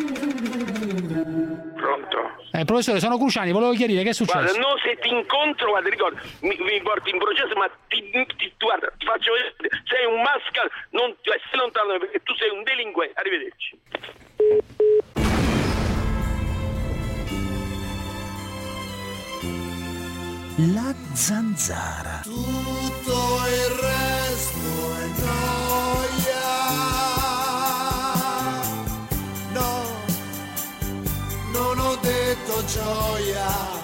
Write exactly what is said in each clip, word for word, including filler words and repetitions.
Pronto? Eh, professore, sono Cruciani, volevo chiarire che è successo. Guarda, no, se ti incontro, guarda, ricordo, mi, mi porti in processo, ma ti, ti, guarda, ti faccio vedere, sei un mascal, non, stai lontano perché tu sei un delinquente. Arrivederci. La zanzara. Tutto il resto è noia. No, non ho detto gioia.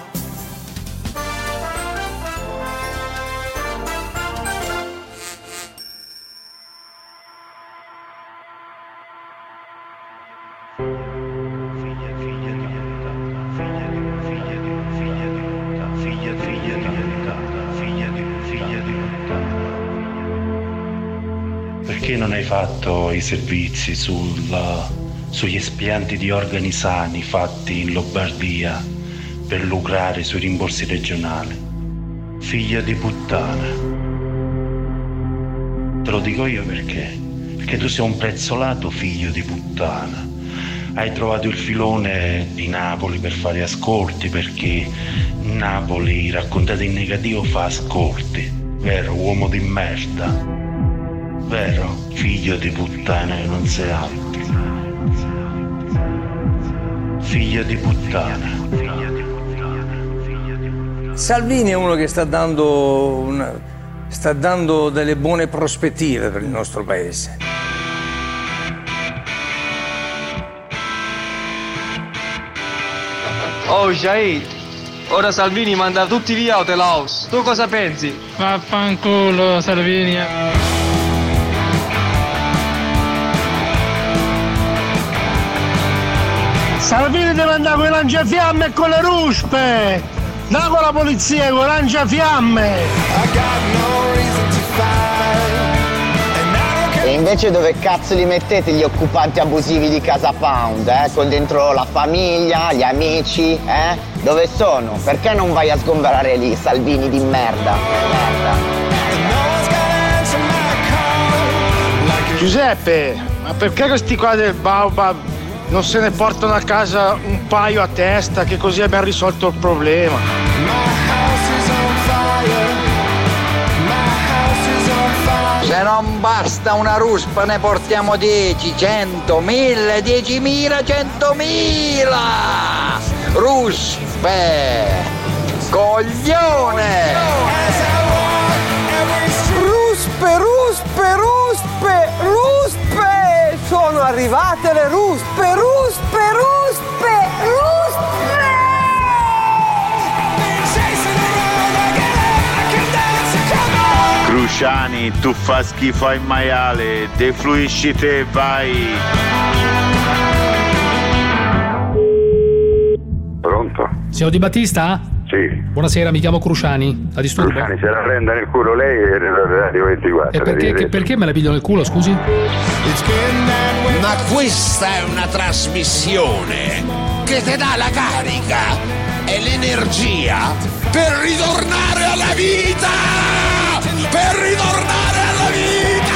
Perché non hai fatto i servizi sul, sugli espianti di organi sani fatti in Lombardia per lucrare sui rimborsi regionali? Figlia di puttana. Te lo dico io perché? Perché tu sei un prezzolato figlio di puttana. Hai trovato il filone di Napoli per fare ascolti, perché Napoli, raccontato in negativo, fa ascolti. Vero, uomo di merda? Vero, figlio di puttana e non sei altro. Figlio di puttana. Salvini è uno che sta dando una, sta dando delle buone prospettive per il nostro paese. Oh Shahid, ora Salvini manda tutti via o te Laos. Tu cosa pensi? Vaffanculo Salvini. Salvini deve andare con i lanciafiamme e con le ruspe, non con la polizia, con i lanciafiamme. E invece dove cazzo li mettete gli occupanti abusivi di Casa Pound, eh? Con dentro la famiglia, gli amici, eh? Dove sono? Perché non vai a sgomberare lì, Salvini di merda? Merda. Giuseppe, ma perché questi qua del Baobab non se ne portano a casa un paio a testa, che così abbiamo risolto il problema? Se non basta una ruspa ne portiamo dieci, cento, mille, diecimila, centomila! Ruspe! Coglione! Ruspe, ruspe, ruspe, ruspe! Sono arrivate le ruspe, ruspe, ruspe, ruspe! Cruciani, tu fa schifo ai maiale, defluisci te, vai! Pronto? Signor Di Battista? Sì. Buonasera, mi chiamo Cruciani. La disturbo? Cruciani, se la prenda nel culo lei e Radio ventiquattro. E perché, che, perché me la piglio nel culo, scusi? Ma questa è una trasmissione che ti dà la carica e l'energia per ritornare alla vita! Per ritornare alla vita!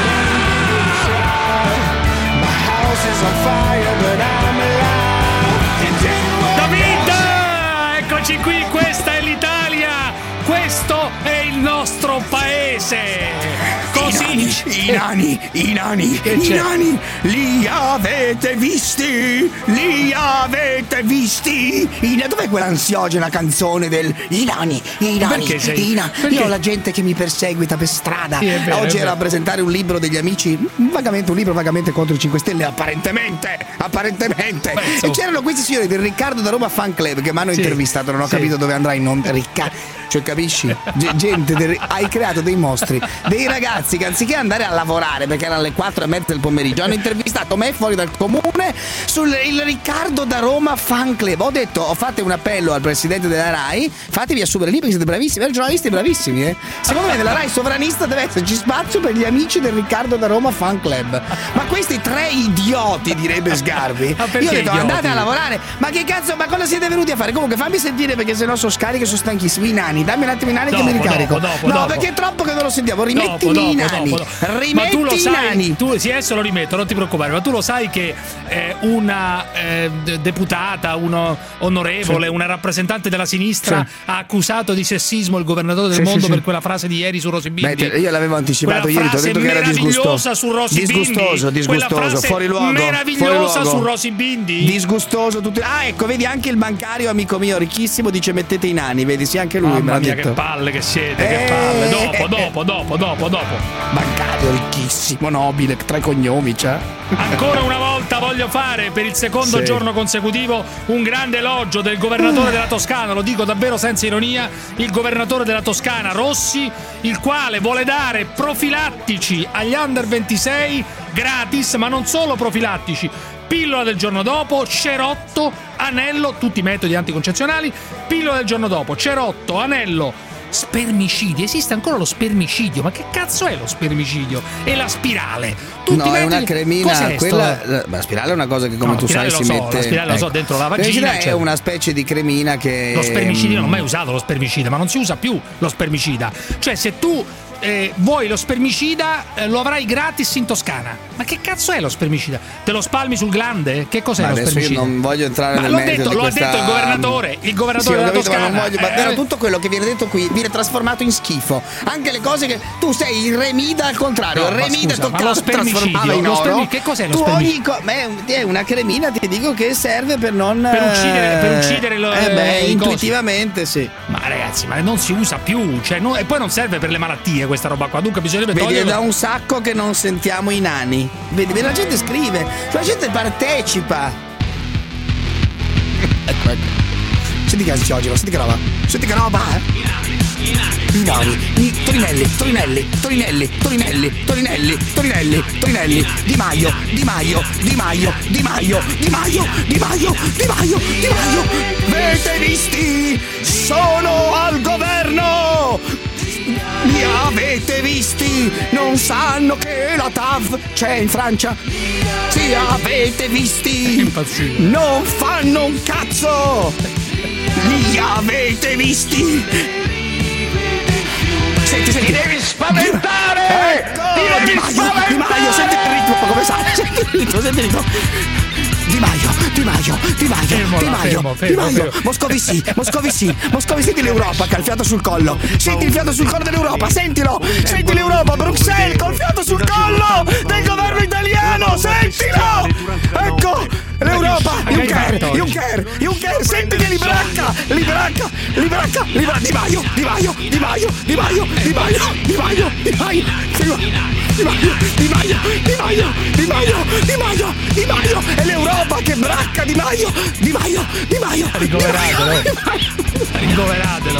David! Eccoci qui, questa è l'Italia! Questo è il nostro paese! Così! I nani, i nani, i nani, li avete visti? Li avete visti? I, dov'è quell'ansiogena canzone del i nani, i nani, Perché sei? i nani? Perché? Io ho la gente che mi perseguita per strada. Sì, è vero, Oggi è era vero. a presentare un libro degli amici, vagamente un libro vagamente contro i cinque Stelle, apparentemente, apparentemente. Beh, e insomma. c'erano questi signori del Riccardo da Roma Fan Club che mi hanno Sì, intervistato, non ho sì. capito dove andrà in onda. Riccardo, cioè capisci? G- gente, del- hai creato dei mostri, dei ragazzi che anziché andare a lavorare perché erano le quattro e mezza del pomeriggio hanno intervistato me fuori dal comune sul il Riccardo da Roma Fan Club. Ho detto, ho fatto un appello al presidente della RAI, fatevi assumere lì perché siete bravissimi, i giornalisti bravissimi, eh. Secondo me nella RAI sovranista deve esserci spazio per gli amici del Riccardo da Roma Fan Club. Ma questi tre idioti, direbbe Sgarbi, Ma io ho perché detto idioti? andate a lavorare. Ma che cazzo, ma cosa siete venuti a fare? Comunque fammi sentire perché sennò sono scarico e sono stanchissimo. I nani, dammi un attimo i nani che mi Dopo, ricarico. dopo, dopo, no, dopo. perché è troppo che non lo sentiamo. Rimettimi Dopo, i dopo, nani. dopo, dopo. Rimetti ma tu lo i sai, nani. tu, sì, adesso lo rimetto, non ti preoccupare, ma tu lo sai che eh, una eh, deputata, uno onorevole, sì. una rappresentante della sinistra sì. ha accusato di sessismo il governatore del sì, mondo sì, per sì. quella frase di ieri su Rosy Bindi. Beh, io l'avevo anticipato ieri, ti ho detto che era disgustoso. Su Rosy disgustoso, Bindi. disgustoso, fuori luogo. Meravigliosa fuori luogo. su Rosy Bindi. Disgustoso tutti. Ah, ecco, vedi anche il bancario amico mio ricchissimo dice mettete i nani, vedi, sì, anche lui Mamma me l'ha mia, detto. che palle che siete, eh, che palle. Dopo, dopo, dopo, dopo, dopo. Bancario ricchissimo, nobile, tre cognomi, cioè. Ancora una volta voglio fare per il secondo sì. giorno consecutivo un grande elogio del governatore della Toscana, lo dico davvero senza ironia, il governatore della Toscana Rossi, il quale vuole dare profilattici agli under ventisei gratis, ma non solo profilattici, pillola del giorno dopo, cerotto, anello, tutti i metodi anticoncezionali, pillola del giorno dopo, cerotto, anello, spermicidio. Esiste ancora lo spermicidio? Ma che cazzo è lo spermicidio? E la spirale? Tutti no, metodi... è una cremina. Cos'è quella, la, la spirale è una cosa che, come no, tu sai, lo si so, mette. La spirale ecco. lo so dentro la vagina. È cioè... una specie di cremina che. Lo spermicidio, non ho mai usato lo spermicida, ma non si usa più lo spermicida. Cioè, se tu. Eh, vuoi lo spermicida, eh, lo avrai gratis in Toscana. Ma che cazzo è lo spermicida? Te lo spalmi sul glande? Che cos'è ma lo spermicida? Io non voglio entrare ma nel l'ho merito detto, di lo questa... ha detto il governatore, il governatore sì, della capito, Toscana. Ma, non voglio, ma eh, però tutto quello che viene detto qui viene trasformato in schifo. Anche le cose che tu sei il remida al contrario. No, il remida scusa, toccato ma lo spermicidio, in lo oro. spermi- che cos'è lo tu spermicidio? ogni co- beh, è una cremina, ti dico, che serve per non per uccidere, per uccidere lo, eh beh, eh, intuitivamente cosi. sì. Ma ragazzi, ma non si usa più, cioè, no, e poi non serve per le malattie questa roba qua. Dunque bisognerebbe Vedi, togliere. è da un sacco che non sentiamo i nani. Vedi, la gente scrive, la gente partecipa. Ecco, ecco. Senti che oggi, senti che roba. Senti che roba. I nani, i Torinelli, Torinelli, Torinelli, Torinelli, Torinelli, Torinelli, Torinelli, Di Maio, Di Maio, Di Maio, Di Maio, Di Maio, Di Maio, Di Maio, Di Maio. Avete visti? Sono al governo! Li avete visti? Non sanno che la T A V c'è in Francia? Sì, avete visti? Non fanno un cazzo! Li avete visti? Senti, senti. Ti devi spaventare! Ecco, Ti devi Di Maio, spaventare! Di Maio, senti il ritmo come sale, senti il ritmo, senti il ritmo. Di Maio, Di Maio, Di Maio, fermo Di là, Maio, fermo, Di fermo, Maio, fermo. Moscovici, Moscovici, Moscovici dell'Europa che ha il fiato sul collo. Senti il fiato sul collo dell'Europa, sentilo! Senti l'Europa, Bruxelles col fiato sul collo del governo italiano, sentilo! Ecco, l'Europa, Juncker, Juncker, Juncker, senti che li bracca, li bracca, li bracca, li bracca, Di Maio, Di Maio, Di Maio, Di Maio, Di Maio, Di Maio, Di Maio, Di Maio, Di Maio, Di Maio, Di Maio, Di Maio, Di Maio, Di Maio, è l'Europa che bracca Di Maio, Di Maio, Di Maio, Ricoveratelo, ricoveratelo.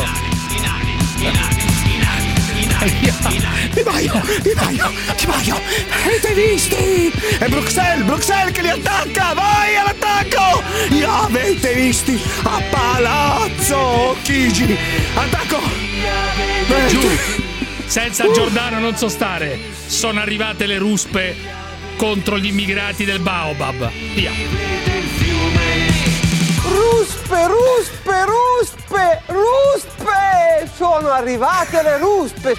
Di Maio, Di Maio, Di Maio, avete visti? È Bruxelles, Bruxelles che li attacca, vai all'attacco! Li avete visti? A Palazzo Chigi, attacco! Giù, senza Giordano non so stare, sono arrivate le ruspe contro gli immigrati del Baobab, via. Ruspe, ruspe, ruspe, ruspe! Sono arrivate le ruspe!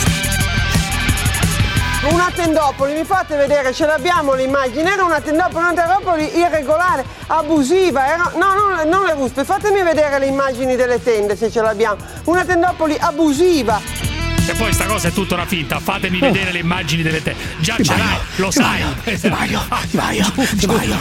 Una tendopoli, mi fate vedere, ce l'abbiamo l'immagine, era una tendopoli, una tendopoli irregolare, abusiva, era, no, non, non le ruspe, fatemi vedere le immagini delle tende se ce l'abbiamo, una tendopoli abusiva. E poi sta cosa è tutta una finta, fatemi vedere le immagini delle te. Già ce l'hai, lo sai. Di Maio, Di Maio, Di Maio.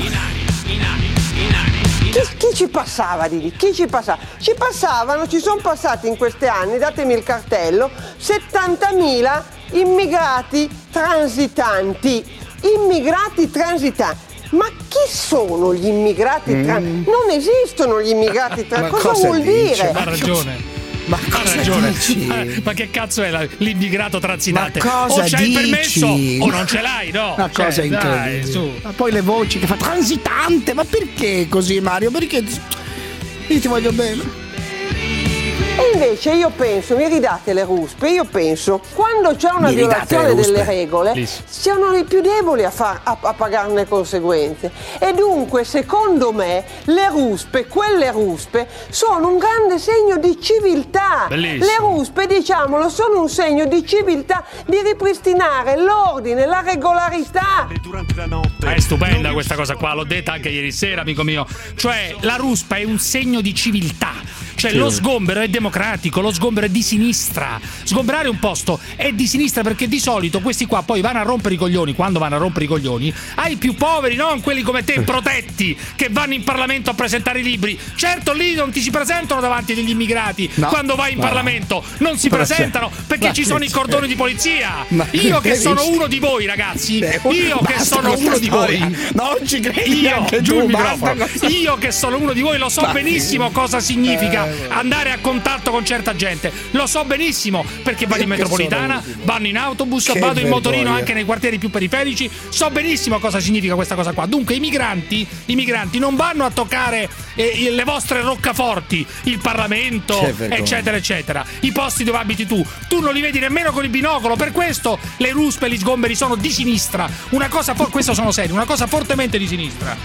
Chi, chi ci passava di lì? Chi ci passava? Ci passavano, ci sono passati in questi anni, datemi il cartello, settantamila immigrati transitanti. Immigrati transitanti. Ma chi sono gli immigrati transitanti? Mm. Non esistono gli immigrati transitanti. Cosa, cosa vuol dice? dire? Ha ragione. Ma ha ragione. Eh, ma che cazzo è la, l'immigrato transitante? Ma cosa o c'hai dici? Il permesso o non ce l'hai, no? Una cioè, cosa incredibile. Ma poi le voci che fa transitante, ma perché così, Mario? Perché io ti voglio bene. E E invece io penso, mi ridate le ruspe, io penso, quando c'è una Mi violazione ridate le delle ruspe? regole, Please. siano i più deboli a, far, a, a pagarne le conseguenze. E dunque, secondo me, le ruspe, quelle ruspe, sono un grande segno di civiltà. Bellissimo. Le ruspe, diciamolo, sono un segno di civiltà, di ripristinare l'ordine, la regolarità. Ma è stupenda questa cosa qua, l'ho detta anche ieri sera, amico mio. Cioè, la ruspa è un segno di civiltà. Cioè, Sì. lo sgombero è democratico, lo sgombero è di sinistra. Sgombrare un posto è di sinistra perché di solito questi qua poi vanno a rompere i coglioni, quando vanno a rompere i coglioni, ai più poveri, non quelli come te, protetti, che vanno in Parlamento a presentare i libri. Certo, lì non ti si presentano davanti degli immigrati. No. Quando vai in No. Parlamento non si Ma presentano perché ma ci sono che i cordoni di polizia. Ma Io che hai sono visto? uno di voi, ragazzi, Eh, io che basta sono con sta uno di storia. voi, Non ci credi io, neanche giù tu, il basta microfono. con sta- Io che sono uno di voi lo so Ma- benissimo cosa significa Eh, andare a contatto con certa gente. Lo so benissimo perché vado in Che metropolitana, sono- vanno in autobus, Che vado in motorino vergogna. anche nei quartieri più periferici. So benissimo cosa significa questa cosa qua. Dunque i migranti, i migranti non vanno a toccare eh, le vostre roccaforti, il Parlamento, Che vergogna. eccetera eccetera, i posti dove abiti tu. Tu non li vedi nemmeno con il binocolo. Per questo le ruspe e gli sgomberi sono di sinistra. Una cosa for- questo sono serio, una cosa fortemente di sinistra.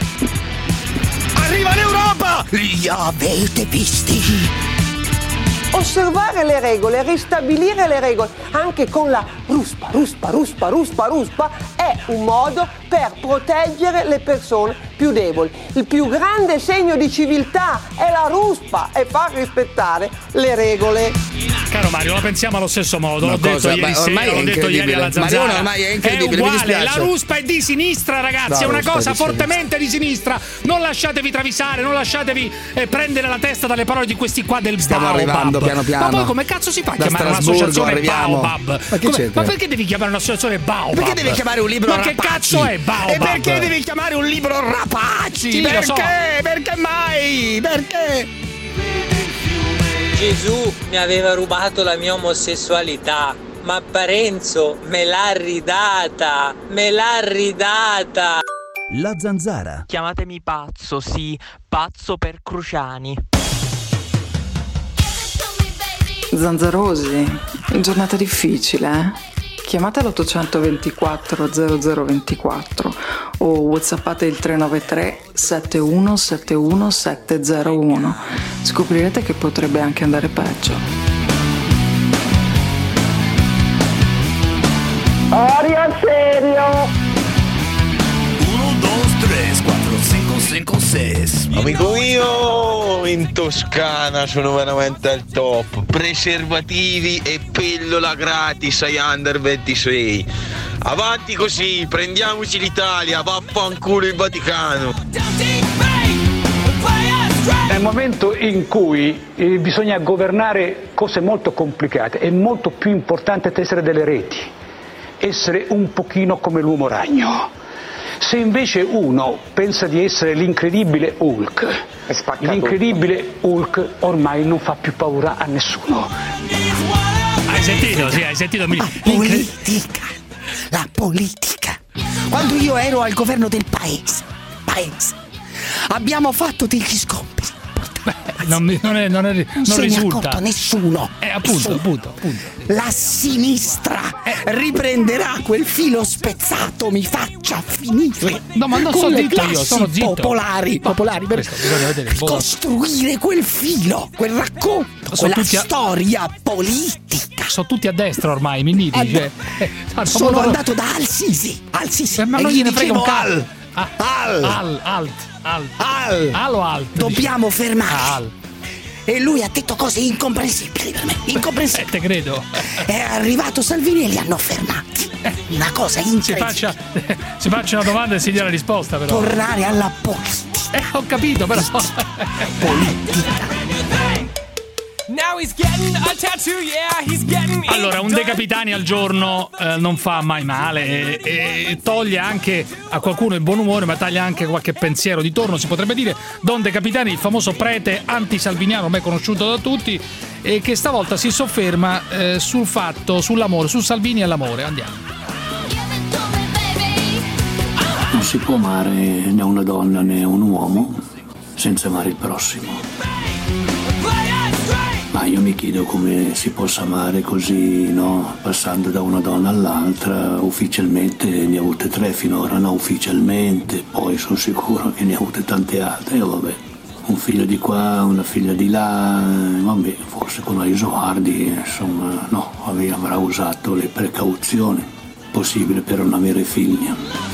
Arriva l'Europa! Li avete visti? Osservare le regole, ristabilire le regole, anche con la ruspa, ruspa, ruspa, ruspa, ruspa, è un modo per proteggere le persone più deboli. Il più grande segno di civiltà è la ruspa e far rispettare le regole. Caro Mario, la pensiamo allo stesso modo. Ma L'ho cosa? detto ieri Ma ormai sera, è l'ho detto ieri alla incredibile. Zanzara. Marione, ormai è incredibile, È mi uguale, la dispiace. ruspa è di sinistra, ragazzi. La è una ruspa è cosa di fortemente di sinistra. Non lasciatevi travisare, non lasciatevi eh, prendere la testa dalle parole di questi qua del Stiamo Baobab. arrivando piano piano. Ma poi come cazzo si fa a Da chiamare Strasburgo un'associazione arriviamo. Baobab? Ma che Come- c'entra? ma perché devi chiamare un'associazione Baobab? Perché devi chiamare un libro Ma che Rapaci? cazzo è Baobab? E perché devi chiamare un libro Rapaci? Sì, lo perché? so. Perché mai? Perché? Gesù mi aveva rubato la mia omosessualità, ma Parenzo me l'ha ridata, me l'ha ridata. La Zanzara. Chiamatemi pazzo, sì, pazzo per Cruciani. Zanzarosi, giornata difficile, eh? Chiamate l'ottocentoventiquattro zero zero ventiquattro o whatsappate il tre nove tre sette uno sette uno sette zero uno. Scoprirete che potrebbe anche andare peggio. Aria serio! Amico mio, in Toscana sono veramente al top. Preservativi e pillola gratis ai under ventisei. Avanti così, prendiamoci l'Italia, vaffanculo il Vaticano. Nel momento in cui eh, bisogna governare cose molto complicate, è molto più importante tessere delle reti, essere un pochino come l'uomo ragno. Se invece uno pensa di essere l'incredibile Hulk, l'incredibile Hulk ormai non fa più paura a nessuno. Hai sentito? Sì, hai sentito? Mi- La politica, la politica. Quando io ero al governo del paese, paese, abbiamo fatto degli scompri. Non, mi- non, è, non, è, non se ne è risulta. accorto nessuno. Eh, appunto, Nessuno. appunto, appunto. La sinistra riprenderà quel filo spezzato, mi faccia finire. No, ma non con sono le zitto io, classi sono zitto. popolari, popolari per Questo bisogna vedere il voto. costruire quel filo, quel racconto, Sono quella tutti a- storia politica. Sono tutti a destra ormai, Minniti. Eh, Cioè, eh, Sono voto- andato da Al-Sisi, Al-Sisi, Eh, ma e non gli gliene frega un dicevo cazzo. Al, Ah, Al, Al, alt, alt. Al, Al o alt? dobbiamo fermare. Al. E lui ha detto cose incomprensibili per me, incomprensibili. Eh, te credo. È arrivato Salvini e li hanno fermati. Una cosa Si incredibile. faccia, si faccia una domanda e si dia la risposta, però. Tornare alla politica. Eh, ho capito, però. Allora, un De Capitani al giorno eh, non fa mai male e, e toglie anche a qualcuno il buon umore, ma taglia anche qualche pensiero di torno, si potrebbe dire. Don De Capitani, il famoso prete anti-salviniano, ormai conosciuto da tutti, e che stavolta si sofferma eh, sul fatto, sull'amore, su Salvini e l'amore. Andiamo. Non si può amare né una donna né un uomo senza amare il prossimo. Ma io mi chiedo come si possa amare così, no? Passando da una donna all'altra. Ufficialmente ne ha avute tre finora, no? Ufficialmente, poi sono sicuro che ne ha avute tante altre. E vabbè, un figlio di qua, una figlia di là, vabbè, forse con Isoardi, insomma, no, avrà usato le precauzioni possibili per non avere figli.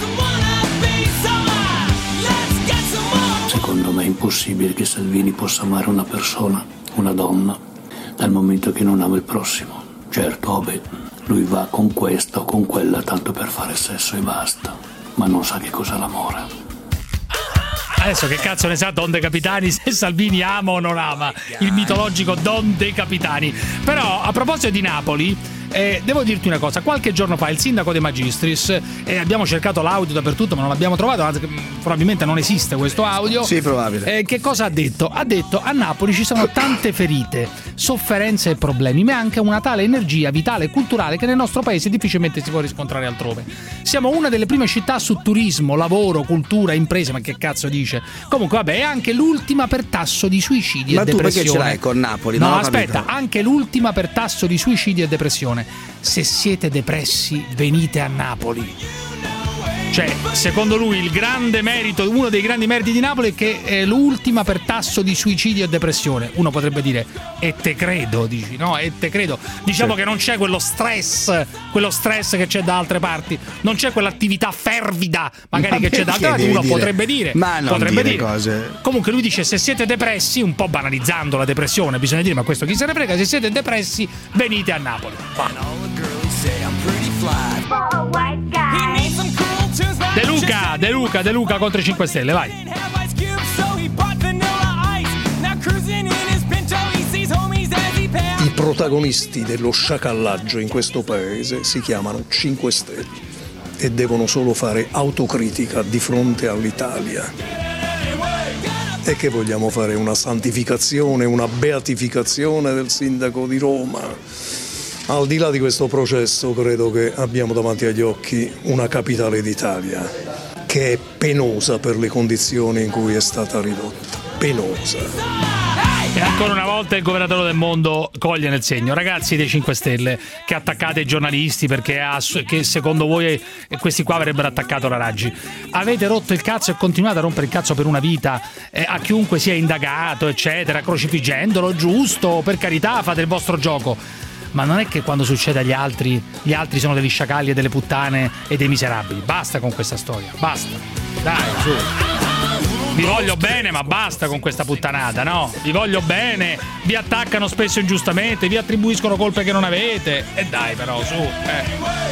Secondo me è impossibile che Salvini possa amare una persona, una donna, dal momento che non ama il prossimo. Certo, vabbè, lui va con questa o con quella tanto per fare sesso e basta, ma non sa che cosa l'amore. Adesso che cazzo ne sa Don De Capitani se Salvini ama o non ama il mitologico Don De Capitani. Però a proposito di Napoli, eh, devo dirti una cosa, qualche giorno fa il sindaco De Magistris, e eh, abbiamo cercato l'audio dappertutto ma non l'abbiamo trovato, anzi, probabilmente non esiste questo audio. Sì, probabile. Eh, che cosa ha detto? Ha detto: a Napoli ci sono tante ferite, sofferenze e problemi, ma anche una tale energia vitale e culturale che nel nostro paese difficilmente si può riscontrare altrove. Siamo una delle prime città su turismo, lavoro, cultura, imprese, ma che cazzo dice? Comunque vabbè, è anche l'ultima per tasso di suicidi ma e tu depressione. Perché ce l'hai con Napoli? No, no aspetta, capito. anche l'ultima per tasso di suicidi e depressione. Se siete depressi, venite a Napoli. Cioè, secondo lui il grande merito, uno dei grandi meriti di Napoli è che è l'ultima per tasso di suicidio e depressione. Uno potrebbe dire e te credo, dici, no? E te credo. Diciamo sì. Che non c'è quello stress, quello stress che c'è da altre parti, non c'è quell'attività fervida magari ma che c'è da altre parti. Uno dire? potrebbe dire, ma non potrebbe dire, dire cose. Comunque lui dice: se siete depressi, un po' banalizzando la depressione, bisogna dire, ma questo chi se ne frega, se siete depressi venite a Napoli. De Luca, De Luca, De Luca contro i cinque Stelle, vai. I protagonisti dello sciacallaggio in questo paese si chiamano cinque Stelle e devono solo fare autocritica di fronte all'Italia. E che vogliamo fare? Una santificazione, una beatificazione del sindaco di Roma? Al di là di questo processo, credo che abbiamo davanti agli occhi una capitale d'Italia che è penosa per le condizioni in cui è stata ridotta. Penosa. E ancora una volta il governatore del mondo coglie nel segno. Ragazzi dei cinque Stelle che attaccate i giornalisti perché che secondo voi questi qua avrebbero attaccato la Raggi, avete rotto il cazzo e continuate a rompere il cazzo per una vita eh, a chiunque sia indagato eccetera, crocifiggendolo, giusto, per carità, fate il vostro gioco. Ma non è che quando succede agli altri, gli altri sono degli sciacalli e delle puttane e dei miserabili. Basta con questa storia, basta. Dai, su. Vi voglio bene, ma basta con questa puttanata, no? Vi voglio bene, vi attaccano spesso ingiustamente, vi attribuiscono colpe che non avete. E dai però, su. Eh.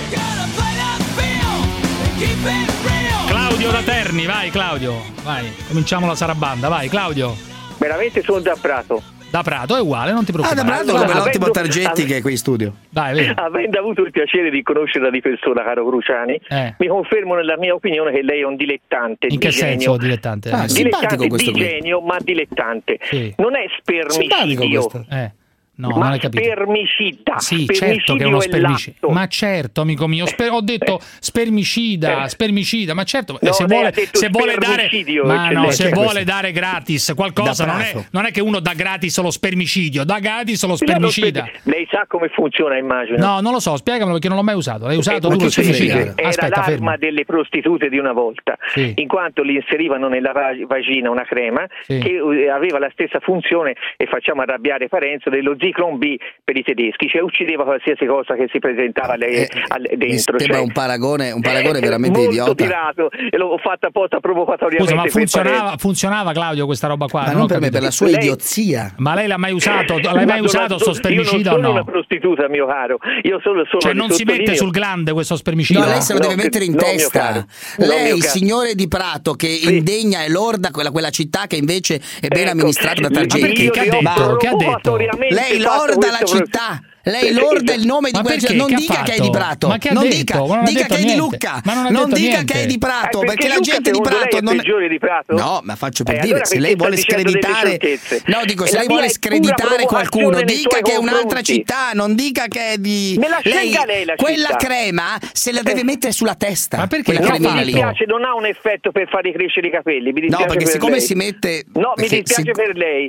Claudio da Terni, vai Claudio, vai. Cominciamo la sarabanda, vai Claudio. Veramente sono da Prato. Da Prato è uguale, non ti preoccupare. Ah, da Prato allora, come l'ottimo avendo, Targetti avendo, che è qui in studio. Dai, vedi. Avendo avuto il piacere di conoscerla di persona, caro Cruciani, eh. mi confermo nella mia opinione che lei è un dilettante. In di che genio. senso dilettante? Ah, dilettante di genio, ma dilettante. Sì. Non è spermicidio. Eh. No, ma non hai capito. Spermicida. Sì, certo che è uno spermicida. Ma certo, amico mio, sper- ho detto spermicida, spermicida, ma certo, no, se vuole, se vuole dare ma no, se questo. vuole dare gratis qualcosa, non è, non è che uno dà gratis lo spermicidio, dà gratis lo spermicida. Lei sa come funziona, immagino. No, non lo so, spiegamelo perché non l'ho mai usato. L'hai usato tu lo spermicida? Era Aspetta, l'arma fermo. delle prostitute di una volta, sì. in quanto li inserivano nella vagina una crema sì. che aveva la stessa funzione, e facciamo arrabbiare Parenzo, dello Zyklon B per i tedeschi, cioè uccideva qualsiasi cosa che si presentava alle, eh, alle, dentro. Mi sembra cioè, un paragone, un paragone veramente molto idiota. tirato, e l'ho fatta apposta provocatoriamente. Scusa, ma funzionava, funzionava Claudio questa roba qua? Ma non, non per capito. me, per la sua lei... idiozia. Ma lei l'ha mai usato? L'hai mai usato sto spermicida o no? Io non sono una prostituta, mio caro. Io solo sono Cioè non si mette sul glande questo spermicida? No, lei se lo no, deve mettere in no, testa. No, lei, signore di Prato, che sì. indegna e lorda quella, quella città che invece è ben ecco, amministrata da Targetti. Che ha detto? Che ha detto? Lei lorda la città. Lei lorda il nome di quella città. Non che dica che è di Prato. Ma che ha non detto? dica, non dica che è niente. di Lucca. Ma non, ha non detto dica niente. che è di Prato, eh, perché, perché la gente di Prato non è di Prato? No, ma faccio per eh, dire, allora se lei vuole screditare No, dico, se lei vuole screditare qualcuno, dica che è un'altra città, non dica che è di Me la lei, lei la quella città. crema se la deve mettere sulla testa. Ma perché? Quella No, mi lì. dispiace, non ha un effetto per fare crescere i capelli. Mi No, perché per siccome lei. si mette No, mi perché dispiace si... per lei.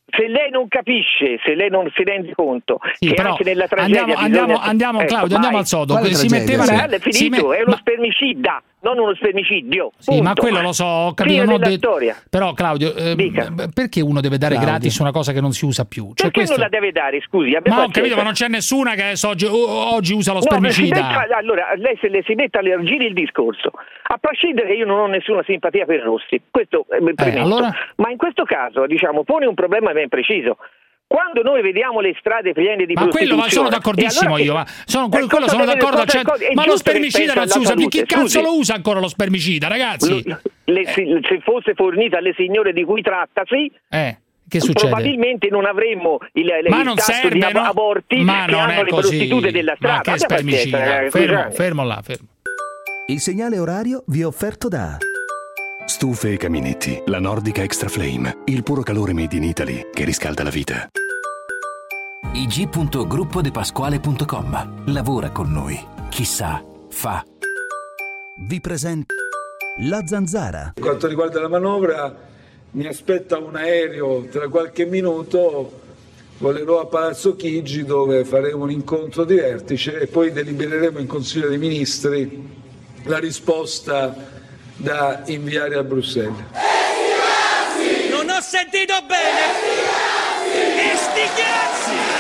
se lei non capisce, se lei non si rende conto sì, che però anche nella tragedia andiamo, andiamo, bisogna... andiamo ecco, Claudio, vai. andiamo al sodo. Quale Si tragedia? metteva Sì. È finito, si met... è uno ma... spermicida, non uno spermicidio. Sì, punto. ma quello lo so, ho capito. Fine Non della de... storia. Però Claudio, ehm, perché uno deve dare Claudio. gratis una cosa che non si usa più? Cioè, Perché questo... non la deve dare, scusi? Abbia Ma ho pazienza. capito, ma non c'è nessuna che adesso oggi, oggi usa lo No, ma si spermicida. metta- allora, lei se le si mette a giri il discorso, a prescindere che io non ho nessuna simpatia per Rossi, questo è ben premesso, allora? ma in questo caso, diciamo, pone un problema ben preciso. Quando noi vediamo le strade piene di Ma quello, ma sono prostituzione, d'accordissimo e allora io, che- ma sono, quello, eh, quello cosa sono deve- d'accordo, cosa- cioè, cosa- è ma lo giusto che spermicida pensa non si alla usa più. salute, Chi cazzo scusi. lo usa ancora lo spermicida, ragazzi? Lo- le- se, se fosse fornita alle signore di cui trattasi, Eh, che succede? probabilmente non avremmo il, il Ma non tasso serve, di ab- no? aborti Ma che non hanno è le così. prostitute della strada. Ma che Abbia pazienza, spermicida? ragazzi, Fermo, scusate. fermo là, fermo. Il segnale orario vi è offerto da Stufe e caminetti, la Nordica Extra Flame, il puro calore made in Italy che riscalda la vita. i g punto gruppo de pasquale punto com. Lavora con noi. Chissà, fa. Vi presento La Zanzara. Per quanto riguarda la manovra, mi aspetta un aereo tra qualche minuto, volerò a Palazzo Chigi dove faremo un incontro di vertice e poi delibereremo in Consiglio dei Ministri la risposta da inviare a Bruxelles. Non ho sentito bene! E sti cazzi!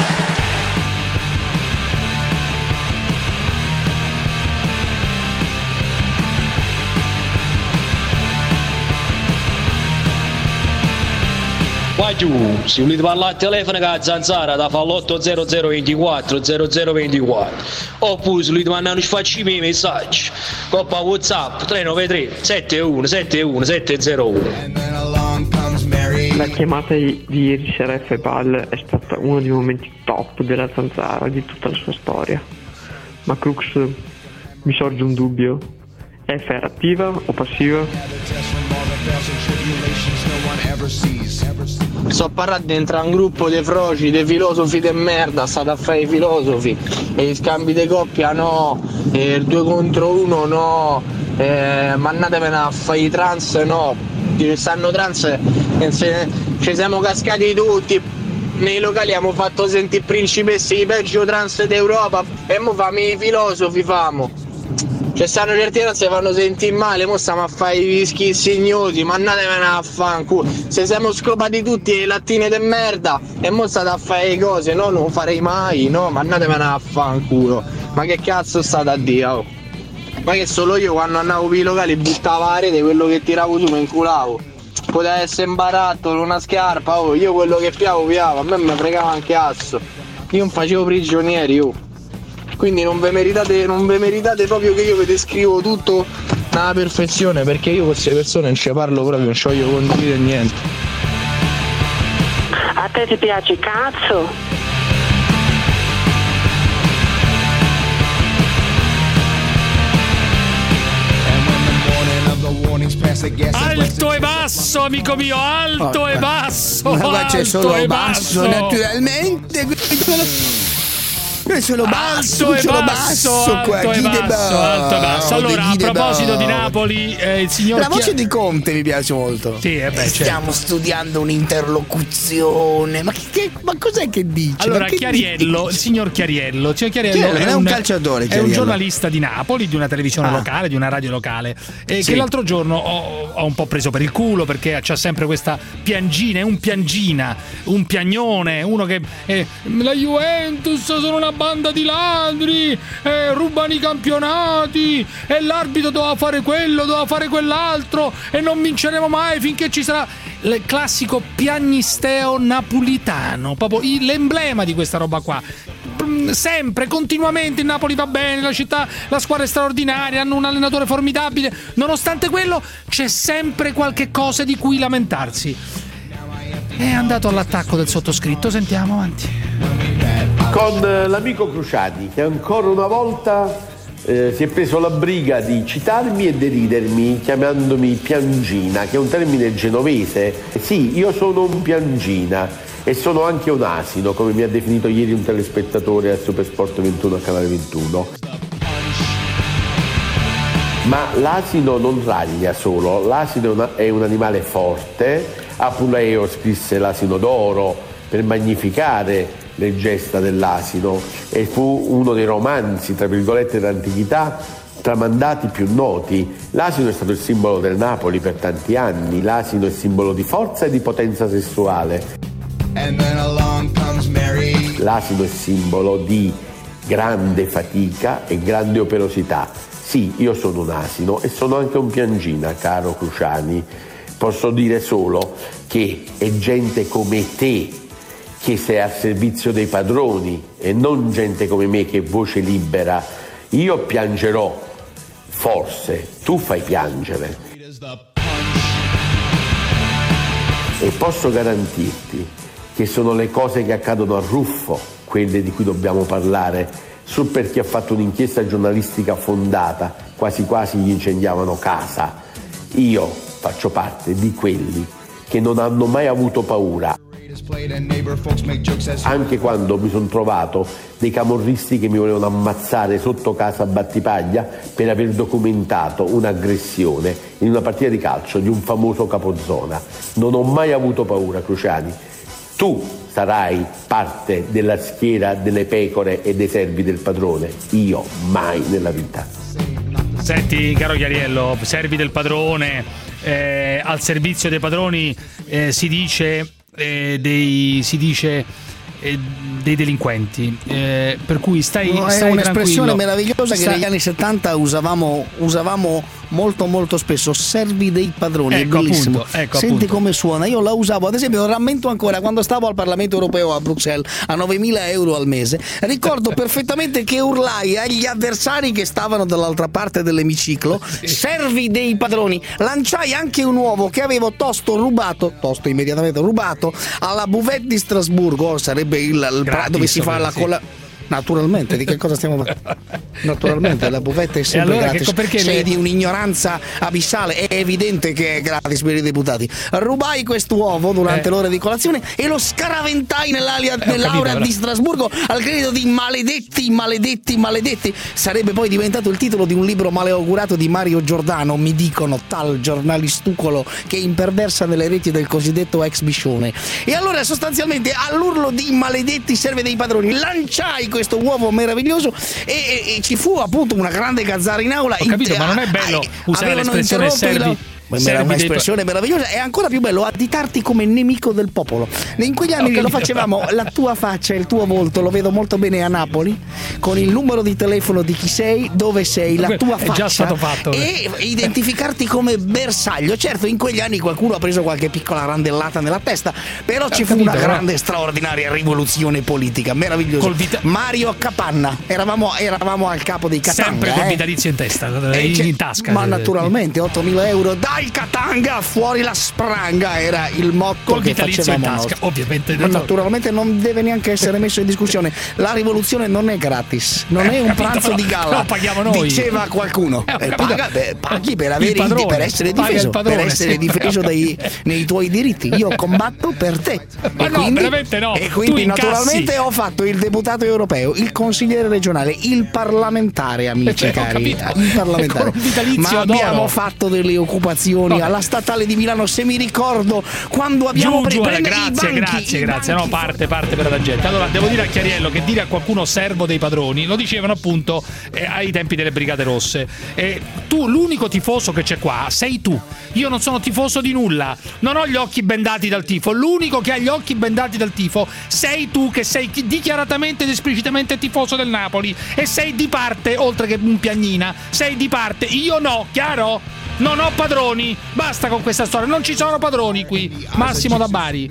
Qua giù, se volete parlare al telefono con la Zanzara da fa l'otto zero zero ventiquattro zero zero ventiquattro oppure se volete mandare un sfacci miei messaggi coppa WhatsApp tre nove tre sette uno sette uno sette zero uno. La chiamata di di ieri sera F Pal è stata uno dei momenti top della Zanzara di tutta la sua storia. Ma Crux, mi sorge un dubbio. F era attiva o passiva? Sto parlando dentro un gruppo di froci, dei filosofi de merda, state a fare i filosofi e gli scambi di coppia no, e il due contro uno no, eh, mandatevene a fare i trans no, ci stanno trans e se, ci siamo cascati tutti, nei locali abbiamo fatto sentire principessi i peggio trans d'Europa e mo famo i filosofi famo. Ci stanno certi trans che fanno sentire male, mo stiamo a fare i schizzi ignosi, mandatevene a fanculo. Se siamo scopati tutti le lattine de merda e mo state a fare le cose, no, non farei mai, no, mandatevene a fanculo. Ma che cazzo state a dire, oh? Ma che solo io quando andavo per i locali buttavo la rete, quello che tiravo su mi inculavo. Poteva essere un barattolo, una scarpa, oh, io quello che piavo piavo, a me mi fregava anche asso. Io non facevo prigionieri, oh. Quindi non ve meritate, non ve meritate proprio che io vi descrivo tutto alla perfezione, perché io con queste persone non ci parlo proprio, non ci voglio condividere niente. A te ti piace cazzo? Alto e basso, amico mio, alto Oh, e basso. Ma qua c'è alto solo e basso, naturalmente. C'è solo basso, Alto e solo basso, basso qua. alto e Chi de basso, ba- alto e basso. Allora, a chi de proposito ba- di Napoli, eh, il signor La voce Chia- di Conte mi piace molto. Sì, eh beh, Stiamo certo. studiando un'interlocuzione. Ma, che, che- ma cos'è che dice? Allora, Ma che Chiariello, il signor Chiariello, il signor Chiariello Chi è? Non è un calciatore, è un Chiariello. giornalista di Napoli, di una televisione Ah. locale, di una radio locale, e Sì. che l'altro giorno ho, ho un po' preso per il culo perché c'ha sempre questa piangina, è un piangina, un piagnone, uno che eh, la Juventus sono una banda di ladri, eh, rubano i campionati e l'arbitro doveva fare quello, doveva fare quell'altro e non vinceremo mai finché ci sarà il classico piagnisteo napolitano, proprio il- l'emblema di questa roba qua. Sempre, continuamente il Napoli va bene, la città, la squadra è straordinaria, hanno un allenatore formidabile, nonostante quello c'è sempre qualche cosa di cui lamentarsi. È andato all'attacco del sottoscritto, sentiamo avanti. Con eh, l'amico Cruciati, che ancora una volta eh, si è preso la briga di citarmi e deridermi chiamandomi piangina, che è un termine genovese. Sì, io sono un piangina e sono anche un asino, come mi ha definito ieri un telespettatore a Supersport ventuno a Canale ventuno. Ma l'asino non raglia solo, l'asino è una- è un animale forte, Apuleio scrisse l'asino d'oro per magnificare le gesta dell'asino e fu uno dei romanzi, tra virgolette, dell'antichità tramandati più noti. L'asino è stato il simbolo del Napoli per tanti anni, l'asino è simbolo di forza e di potenza sessuale. L'asino è simbolo di grande fatica e grande operosità. Sì, io sono un asino e sono anche un piangina, caro Cruciani. Posso dire solo che è gente come te che sei al servizio dei padroni e non gente come me che è voce libera. Io piangerò, forse, tu fai piangere. E posso garantirti che sono le cose che accadono a Ruffo, quelle di cui dobbiamo parlare, su per chi ha fatto un'inchiesta giornalistica fondata, quasi quasi gli incendiavano casa. Io faccio parte di quelli che non hanno mai avuto paura, anche quando mi sono trovato dei camorristi che mi volevano ammazzare sotto casa a Battipaglia per aver documentato un'aggressione in una partita di calcio di un famoso capozona. Non ho mai avuto paura, Cruciani. Tu sarai parte della schiera delle pecore e dei servi del padrone, io mai nella vita. Senti, caro Chiariello, servi del padrone, eh, al servizio dei padroni eh, si dice eh, dei si dice eh, dei delinquenti, eh, per cui stai, no, stai è un'espressione tranquillo. meravigliosa Sta... che negli anni settanta usavamo usavamo molto molto spesso, servi dei padroni. Ecco, è bellissimo. appunto, ecco, Senti appunto. come suona. Io la usavo, ad esempio, rammento ancora quando stavo al Parlamento Europeo a Bruxelles a novemila euro al mese. Ricordo perfettamente che urlai agli avversari che stavano dall'altra parte dell'emiciclo: servi dei padroni. Lanciai anche un uovo che avevo tosto rubato, tosto immediatamente rubato alla buvette di Strasburgo, sarebbe il, il Gratis, dove si fa la sì. cola. Naturalmente, di che cosa stiamo parlando? Naturalmente, la buvetta è sempre allora, gratis. che, perché Sei le... di un'ignoranza abissale, è evidente che è gratis per i deputati. Rubai quest'uovo durante Eh. l'ora di colazione e lo scaraventai nell'aria, Eh, nell'aura capito, di Strasburgo al credito di maledetti, maledetti, maledetti. Sarebbe poi diventato il titolo di un libro maleaugurato di Mario Giordano, mi dicono, tal giornalistucolo che imperversa nelle reti del cosiddetto ex Biscione. E allora sostanzialmente all'urlo di maledetti serve dei padroni lanciai questo uovo meraviglioso e, e, e ci fu appunto una grande gazzara in aula. Ho capito, In- ma non è bello ah, usare avevano l'espressione interrotto servi, il- Ma era servi dei un'espressione meravigliosa. È ancora più bello additarti come nemico del popolo. In quegli anni lì lo facevamo, la tua faccia, il tuo volto, lo vedo molto bene a Napoli, con il numero di telefono di chi sei, dove sei, la tua È faccia, già stato fatto. e identificarti come bersaglio. Certo, in quegli anni qualcuno ha preso qualche piccola randellata nella testa, però ci fu capito, una però. grande, straordinaria rivoluzione politica, meravigliosa. Col vita- Mario Capanna, eravamo, eravamo al capo dei Katanga. sempre con eh. vitalizio in testa, Eh, in, cioè, in tasca. Ma naturalmente ottomila euro dal Katanga, fuori la spranga, era il motto Col che vitalizio facevamo in tasca, nostro. ovviamente. Ma naturalmente non deve neanche essere messo in discussione. La rivoluzione non è gratis, non Eh, è un capito, pranzo però- di gala. però paghiamo noi. Diceva qualcuno. Eh, ho Eh, capito. paga- beh, paghi per, Il avere padrone, per essere paga il difeso, padrone, per essere sì. difeso dai, nei tuoi diritti. Io combatto per te. Ma e no, quindi, veramente no. E Tu quindi incassi. naturalmente ho fatto il deputato europeo, il consigliere regionale, il parlamentare, amici Eh, ho cari. capito. Il parlamentare. Con un vitalizio Ma d'oro. abbiamo fatto delle occupazioni No. alla statale di Milano, se mi ricordo, quando abbiamo Giù, pre- giù, prende i grazie, banchi, grazie, i grazie. No, banchi. parte, parte per la gente. Allora, devo dire a Chiariello che dire a qualcuno servo dei padroni lo dicevano appunto eh, ai tempi delle Brigate Rosse. Eh, tu, l'unico tifoso che c'è qua, sei tu. Io non sono tifoso di nulla, non ho gli occhi bendati dal tifo. L'unico che ha gli occhi bendati dal tifo sei tu, che sei chi- dichiaratamente ed esplicitamente tifoso del Napoli. E sei di parte, oltre che un piagnina, sei di parte. Io no, chiaro? Non ho padroni, basta con questa storia, non ci sono padroni qui. Massimo da Bari.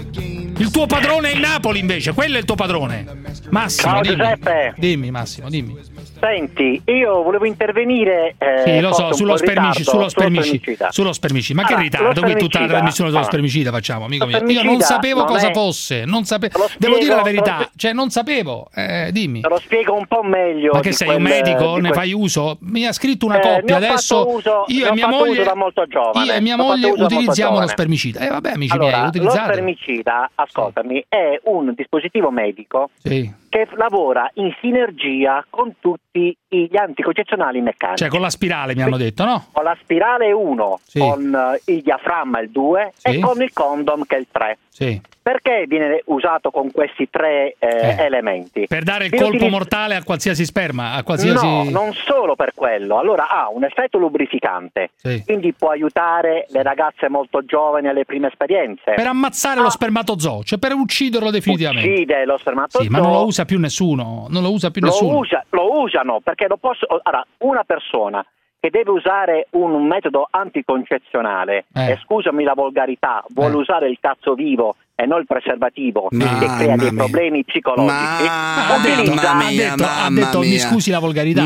Il tuo padrone è il Napoli invece, quello è il tuo padrone. Massimo, Ciao, dimmi. Giuseppe. Dimmi Massimo, dimmi. Senti, io volevo intervenire. Eh, Sì, lo forse so, un sullo po' in spermici, ritardo, sullo spermici, spermicida. sullo spermici. Ma che Allora, ritardo? lo Qui tutta la spermicida, trasmissione sullo allora, spermicida facciamo, amico lo mio. Io non spermicida sapevo non cosa è- fosse, non sapevo. Te lo Devo dire la spiego, te lo verità, sp- cioè non sapevo. Eh, dimmi. Te lo spiego un po' meglio. Ma che di sei quel- un medico? di Ne quel- fai uso? Mi ha scritto una Eh, coppia ne ho adesso. fatto uso- io ne e ho mia fatto moglie uso da molto giovane. Io e mia Ne ho fatto moglie uso da molto utilizziamo lo giovane. spermicida. Eh vabbè, amici Allora, miei, lo utilizzate. spermicida, ascoltami, è un dispositivo medico Sì. che lavora in sinergia con tutti gli anticoncezionali meccanici. Cioè con la spirale mi hanno detto, no? Con la spirale uno, sì. con uh, il diaframma il due sì. e con il condom che è il tre. Sì. Perché viene usato con questi tre eh, eh. elementi? Per dare il viene colpo utilizz- mortale a qualsiasi sperma, a qualsiasi... No, non solo per quello. Allora ha un effetto lubrificante, sì. quindi può aiutare le ragazze molto giovani alle prime esperienze. Per ammazzare ah. lo spermatozoo, cioè per ucciderlo definitivamente. Uccide lo spermatozoo. Sì, ma non lo usa più nessuno, non lo usa più lo nessuno. Usa, lo usano perché lo posso... Allora, una persona che deve usare un, un metodo anticoncezionale, eh. e scusami la volgarità, vuole eh. usare il cazzo vivo e non il preservativo, Ma, che crea dei mia. problemi psicologici. Ma, utilizza, mamma mia, ha detto, ha detto mia. mi scusi la volgarità.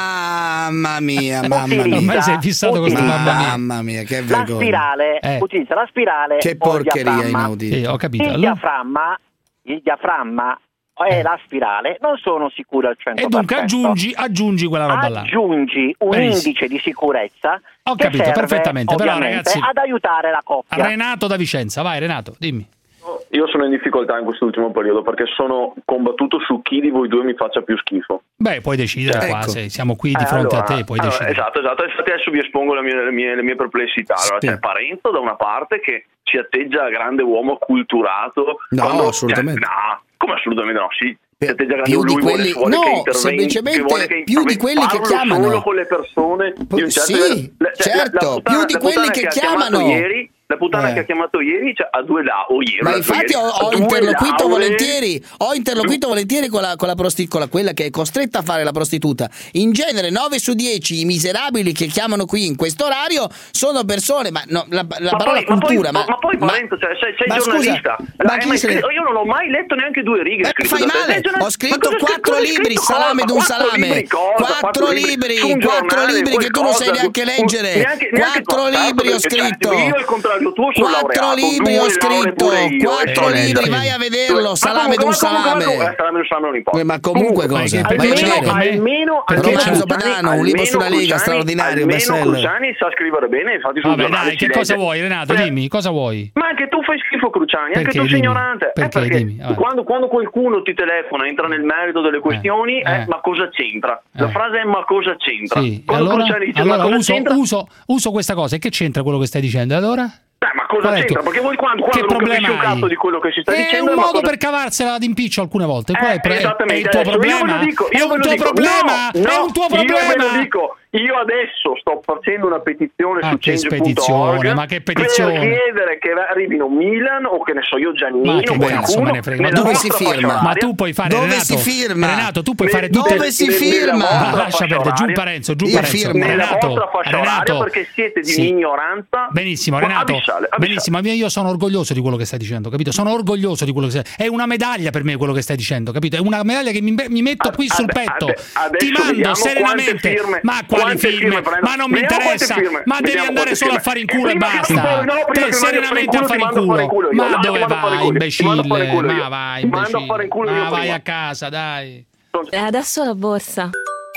Mamma mia, mamma utilizza, mia. Ormai sei fissato con sta mamma mia. Mamma mia, che la vergogna. spirale, Eh. utilizza la spirale Che o il porcheria diaframma. inaudita. Sì, ho capito. Il Allora... diaframma, il diaframma e Eh. la spirale non sono sicuri al cento per cento. E dunque aggiungi, aggiungi quella roba là. Aggiungi un Benissimo. indice di sicurezza Ho che capito, serve, perfettamente. Però ovviamente, ragazzi, ad aiutare la coppia. Renato da Vicenza, vai Renato, dimmi. Io sono in difficoltà in quest'ultimo periodo perché sono combattuto su chi di voi due mi faccia più schifo. Beh, puoi decidere Eh, qua, ecco. se siamo qui di Eh, fronte allora, a te, puoi allora, decidere. Esatto, esatto. Infatti adesso vi espongo le mie, le mie, le mie perplessità. Allora, Sì. c'è Parenzo da una parte che si atteggia a grande uomo acculturato. No, quando, assolutamente. Cioè, no, come assolutamente no, sì. Si atteggia a grande più di lui quelli- vuole, vuole no, che intervenga, semplicemente che vuole che più di quelli che parlo chiamano. solo con le persone di un certo Sì, livello. La- cioè, la- certo, la puttana- più di la quelli puttana che ha chiamato chiamano. ieri, la puttana Eh. che ha chiamato ieri cioè, ha due la o ieri. Ma l'altro infatti ieri, ho, ha ho due interloquito lauree. volentieri, ho interloquito volentieri con la, con la prostituta, quella che è costretta a fare la prostituta. In genere nove su dieci i miserabili che chiamano qui in questo orario sono persone, ma no, la, la Ma parola poi, ma cultura, poi, ma, ma poi Parenzo, cioè, sei, sei ma giornalista. scusa, ma Eh, chi ma se ne- scritto- io non ho mai letto neanche due righe Eh, scritto fai da te. male, Sei giornal- ho scritto ma cosa hai quattro scritto? libri, Cosa? salame d'un Quattro salame, libri cosa? quattro libri, su un quattro giornale, libri che tu non sai qualcosa, neanche un- leggere, neanche- neanche quattro quattro, libri ho perché, cioè, scritto, io al contrario tuo sono quattro laureato, libri due ho lauree scritto, pure io, quattro eh, libri, sì. vai a vederlo, Ma salame d'un comunque, ma comunque, salame. ma- eh, salame d'un salame non importa. Eh, ma comunque cosa? perché- Vai a perché Almeno, vedere. c'è- almeno, perché almeno c'è- Cruciani- Badano, un libro almeno sulla Lega, Cruciani- straordinario, almeno bestseller. Cruciani sa scrivere bene, infatti sul Vabbè, giornale dai, si che cosa legge. vuoi Renato? Beh, Dimmi, cosa vuoi? Ma anche tu fai schifo Cruciani, anche Perché? tu sei Dimmi. ignorante. Perché? Eh, perché Dimmi, avanti. quando, quando qualcuno ti telefona, entra nel merito delle questioni, eh, eh. ma cosa c'entra? La Eh. frase è ma cosa c'entra? Sì, e Quando allora, Cruciani dice allora ma cosa uso, c'entra? uso, uso questa cosa, e che c'entra quello che stai dicendo? E allora? Eh, ma cosa Qual è il c'entra? tuo- Perché voi quando, che quando non capisci problema un cazzo hai? di quello che si sta È dicendo un ma modo cosa- per cavarsela d'impiccio alcune volte. Qual è, il Eh, pro- è esattamente, il tuo adesso problema? io ve lo dico, è io un ve lo tuo dico. problema? No, è no, un tuo io ve problema? lo dico. Io adesso sto facendo una petizione Ah, su che change punto spedizione, org ma che petizione? per chiedere che arrivino Milan o che ne so io Giannino Ma che o cazzo me qualcuno ne frega? Ma nella dove vostra si firma? fascia Ma oraria. tu puoi fare Dove Renato, si firma? Renato, tu puoi Nel- fare tutte Dove si nella firma? vostra Ah, lascia fascia perdere, giù oraria. Parenzo, giù Io Parenzo. firmo. Nella Renato, vostra fascia oraria Renato, perché siete di sì. un'ignoranza Benissimo, ma Renato. abissale, abissale. Benissimo, ma io sono orgoglioso di quello che stai dicendo, capito? Sono orgoglioso di quello che stai. È una medaglia per me quello che stai dicendo, capito? È una medaglia che mi, mi metto qui sul Ade- petto. ade- adesso Ti mando vediamo serenamente. quante firme- ma quali quante firme? firme prendo. Ma non mi Vediamo quante interessa. firme. Ma devi Vediamo andare quante solo a firme. fare in culo e Prima che basta. mi fai- no, prima Te che mi mandi a fare in serenamente a culo, fare in ti mando a fare in culo. culo io. Ma No, dove ti mando a fare in vai, culo. Ti mando a fare in imbecille? culo io. Ma vai, Ti mando a fare in culo io imbecille. Ma vai prima. a casa, dai. E adesso la borsa.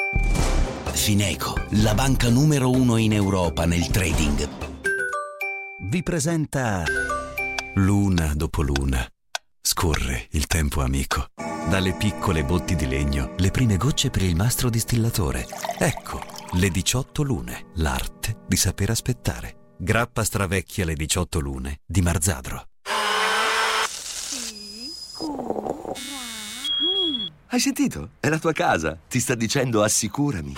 Fineco, la banca numero uno in Europa nel trading, vi presenta Luna dopo luna. Scorre il tempo amico. Dalle piccole botti di legno, le prime gocce per il mastro distillatore. Ecco, le diciotto lune, l'arte di saper aspettare. Grappa stravecchia le diciotto lune di Marzadro. Hai sentito? È la tua casa. Ti sta dicendo assicurami.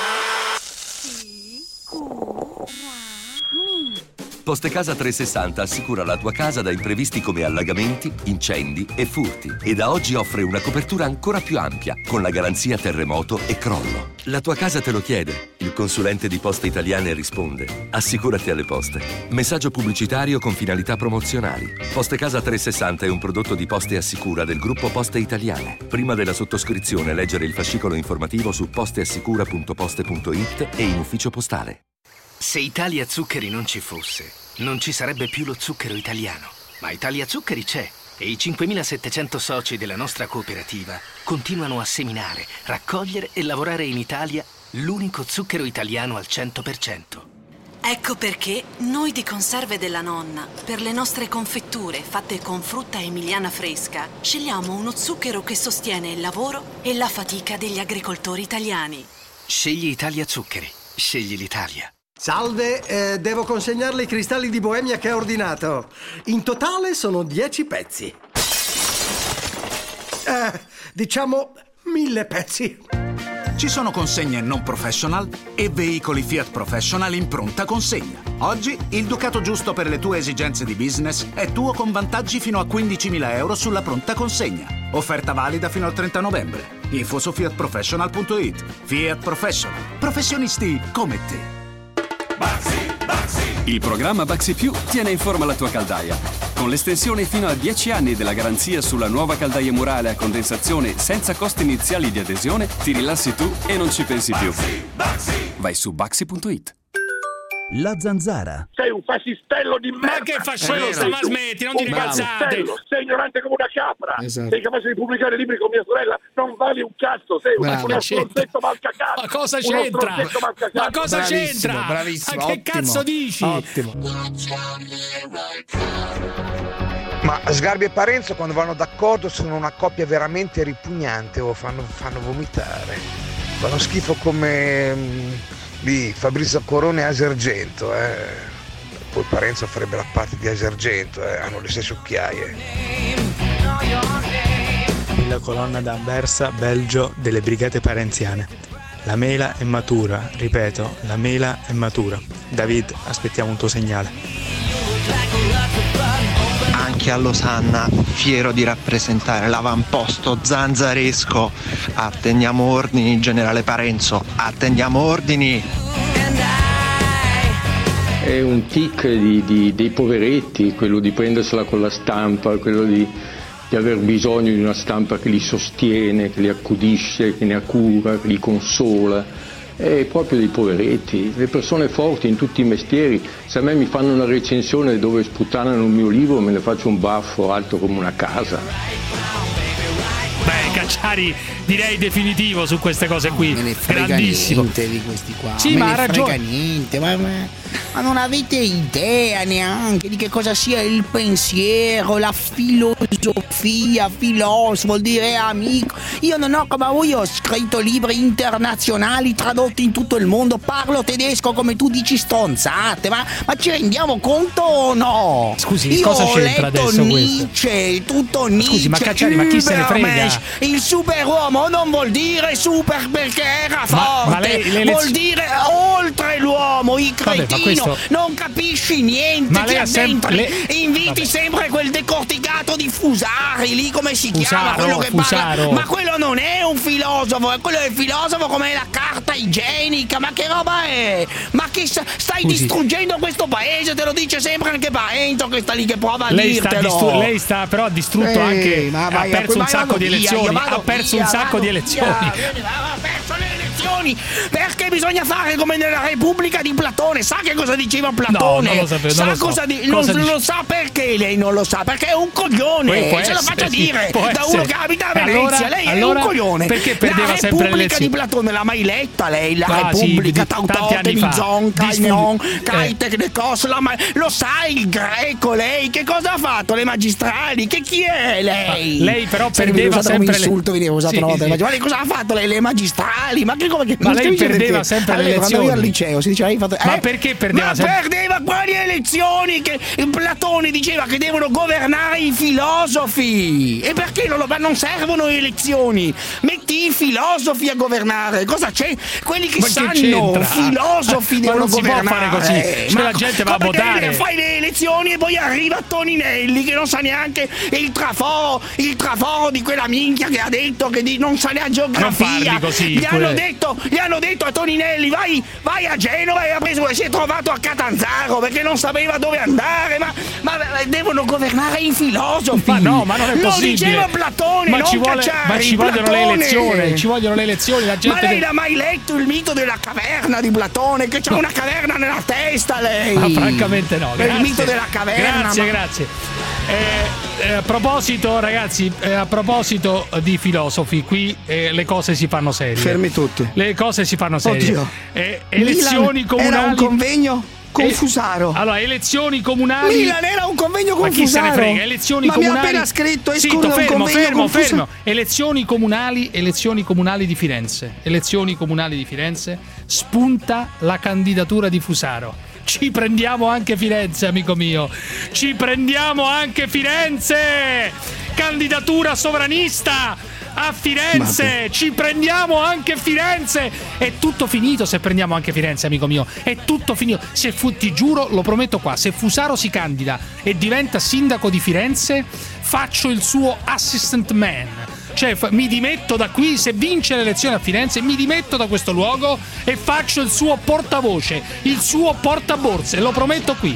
Poste Casa trecentosessanta assicura la tua casa da imprevisti come allagamenti, incendi e furti. E da oggi offre una copertura ancora più ampia, con la garanzia terremoto e crollo. La tua casa te lo chiede. Il consulente di Poste Italiane risponde. Assicurati alle poste. Messaggio pubblicitario con finalità promozionali. Poste Casa trecentosessanta è un prodotto di Poste Assicura del gruppo Poste Italiane. Prima della sottoscrizione leggere il fascicolo informativo su posteassicura punto poste punto it e in ufficio postale. Se Italia Zuccheri non ci fosse, non ci sarebbe più lo zucchero italiano. Ma Italia Zuccheri c'è e i cinquemilasettecento soci della nostra cooperativa continuano a seminare, raccogliere e lavorare in Italia l'unico zucchero italiano al cento per cento. È Ecco perché noi di Conserve della Nonna, per le nostre confetture fatte con frutta emiliana fresca, scegliamo uno zucchero che sostiene il lavoro e la fatica degli agricoltori italiani. Scegli Italia Zuccheri. Scegli l'Italia. Salve, eh, devo consegnarle i cristalli di Boemia che ha ordinato. In totale sono dieci pezzi. Eh, diciamo mille pezzi. Ci sono consegne non professional e veicoli Fiat Professional in pronta consegna. Oggi il ducato giusto per le tue esigenze di business è tuo con vantaggi fino a quindicimila euro sulla pronta consegna. Offerta valida fino al trenta novembre. Info su fiat professional punto it. Fiat Professional. Professionisti come te. Baxi, Baxi. Il programma Baxi Più tiene in forma la tua caldaia. Con l'estensione fino a dieci anni della garanzia sulla nuova caldaia murale a condensazione senza costi iniziali di adesione, ti rilassi tu e non ci pensi più. Baxi, Baxi. Vai su baxi punto it. La Zanzara. Sei un fascistello di merda. Ma che fascista, ma smetti, non dire cazzate. Sei ignorante come una capra. Esatto. Sei capace di pubblicare libri con mia sorella. Non vali un cazzo, sei un, uno stronzetto malcacato. Ma cosa c'entra? Ma cosa bravissimo, c'entra? Bravissimo, Ma che ottimo, cazzo dici? Ottimo. Ma Sgarbi e Parenzo quando vanno d'accordo sono una coppia veramente ripugnante o fanno, fanno vomitare. Fanno schifo come mh, lì Fabrizio Corone e Asergento, eh. Poi Parenzo farebbe la parte di Asergento, eh. Hanno le stesse occhiaie. La colonna d'Anversa, Belgio, delle brigate parenziane. La mela è matura, ripeto, la mela è matura. David, aspettiamo un tuo segnale. Anche a Losanna, fiero di rappresentare l'avamposto zanzaresco. Attendiamo ordini, generale Parenzo, attendiamo ordini. È un tic di, di, dei poveretti, quello di prendersela con la stampa, quello di, di aver bisogno di una stampa che li sostiene, che li accudisce, che ne ha cura, che li consola. È proprio dei poveretti, le persone forti in tutti i mestieri. Se a me mi fanno una recensione dove sputtanano il mio libro, me ne faccio un baffo alto come una casa. Beh, Cacciari direi definitivo su queste cose qui. Me ne frega grandissimo niente di questi qua. Sì, me ma ne ha ragione. frega niente, ma, ma, ma non avete idea neanche di che cosa sia il pensiero, la filosofia, filosofo, vuol dire amico. Io non ho come voi, ho scritto libri internazionali tradotti in tutto il mondo, parlo tedesco come tu dici stronzate, ma, ma ci rendiamo conto o no? Scusi, io cosa ho c'entra letto adesso Nietzsche, tutto Nietzsche. Scusi, ma Cacciari, ma chi se ne frega? Il superuomo non vuol dire super perché era Ma- forte, ma lei- le vuol lez- dire oltre l'uomo, il Vabbè, ma cretino, questo- non capisci niente, Ma ti lei ha sempre- addentri, le- inviti Vabbè. sempre quel decorticato di Fusari, lì come si chiama, Fusaro, quello che Fusaro. parla, ma quello non è un filosofo, quello è il filosofo come la carta igienica, ma che roba è? Ma che sta- stai Scusi. distruggendo questo paese, te lo dice sempre anche Parenzo che sta lì che prova a Lei sta, dirtelo. distru- lei sta però ha distrutto Ehi, anche ma ha vai a- perso ma un sacco vado di via, elezioni io vado ha perso via, un sacco vado di elezioni via, ha perso le elezioni perché bisogna fare come nella Repubblica di Platone. Sa che cosa diceva Platone? No, non lo sapevo, sa non lo so. cosa di- Cosa non, dice? lo sa perché lei non lo sa, perché è un coglione. Poi può Se lo essere, faccia sì, dire può da uno essere. che abita a E Venezia. allora- lei è allora un coglione. perché perdeva la sempre le Repubblica elezioni? di Platone l'ha mai letta lei? La Ah, sì, Repubblica, di- tanti Tautote, anni fa. Mizon, Disfu- Caignon, eh. Caite, Necos, la ma- lo sa il greco lei? Che cosa ha fatto? Le magistrali? Che chi è lei? Ah, lei però Se perdeva veniva usato come sempre le- insulto, veniva usato Sì, una volta sì. le magistrali. Ma cosa ha fatto lei? Le magistrali? Ma che come che Ma che lei mi dice perdeva perché? sempre le Allora, quando io elezioni. al liceo si diceva hai fatto- Ma eh? perché perdeva Ma sempre- perdeva quali elezioni? Che Platone diceva che devono governare i filosofi. E perché non, lo, ma non servono elezioni? Metti i filosofi a governare. Cosa c'è? Quelli che Ma che sanno, c'entra? filosofi Ma devono non si può governare. fare così, cioè Ma la gente va a come votare. che fai le elezioni e poi arriva Toninelli che non sa neanche il traforo, il traforo di quella minchia che ha detto che di- non sa neanche Non geografia. parli così, gli, hanno pure. detto, gli hanno detto a Toninelli vai, vai a Genova e ha preso, si è trovato a Catanzaro perché non sapeva dove andare. Ma, ma devono governare i filosofi. Ma no, ma non è Lo possibile. diceva Platone, ma non ci vuole, Cacciari, ma ci vogliono le Platone. elezioni, ci vogliono le elezioni, la Ma gente lei deve- l'ha mai letto il mito della caverna di Platone? Che c'ha una caverna nella testa lei. Ma francamente no, È grazie. il mito della caverna. Grazie, ma- grazie. Eh, eh, a proposito, ragazzi, eh, a proposito di filosofi, qui eh, le cose si fanno serie. Fermi tutti. Le cose si fanno serie. Oddio. Eh, elezioni Milan comunali. era un convegno? con Fusaro. Allora, elezioni comunali. Milan era un convegno con Ma chi Fusaro. se ne frega? Elezioni Ma comunali. mi ha appena scritto, Zitto, escludo un fermo, convegno fermo, con fermo. Fusaro. Elezioni comunali, elezioni comunali di Firenze. Elezioni comunali di Firenze. Spunta la candidatura di Fusaro. Ci prendiamo anche Firenze, amico mio. Ci prendiamo anche Firenze. Candidatura sovranista. A Firenze, Vabbè. Ci prendiamo anche Firenze. È tutto finito se prendiamo anche Firenze, amico mio. È tutto finito. Se fu, ti giuro, lo prometto qua, se Fusaro si candida e diventa sindaco di Firenze, faccio il suo assistant man. Cioè, mi dimetto da qui, se vince le elezioni a Firenze, mi dimetto da questo luogo e faccio il suo portavoce, il suo portaborse, lo prometto qui.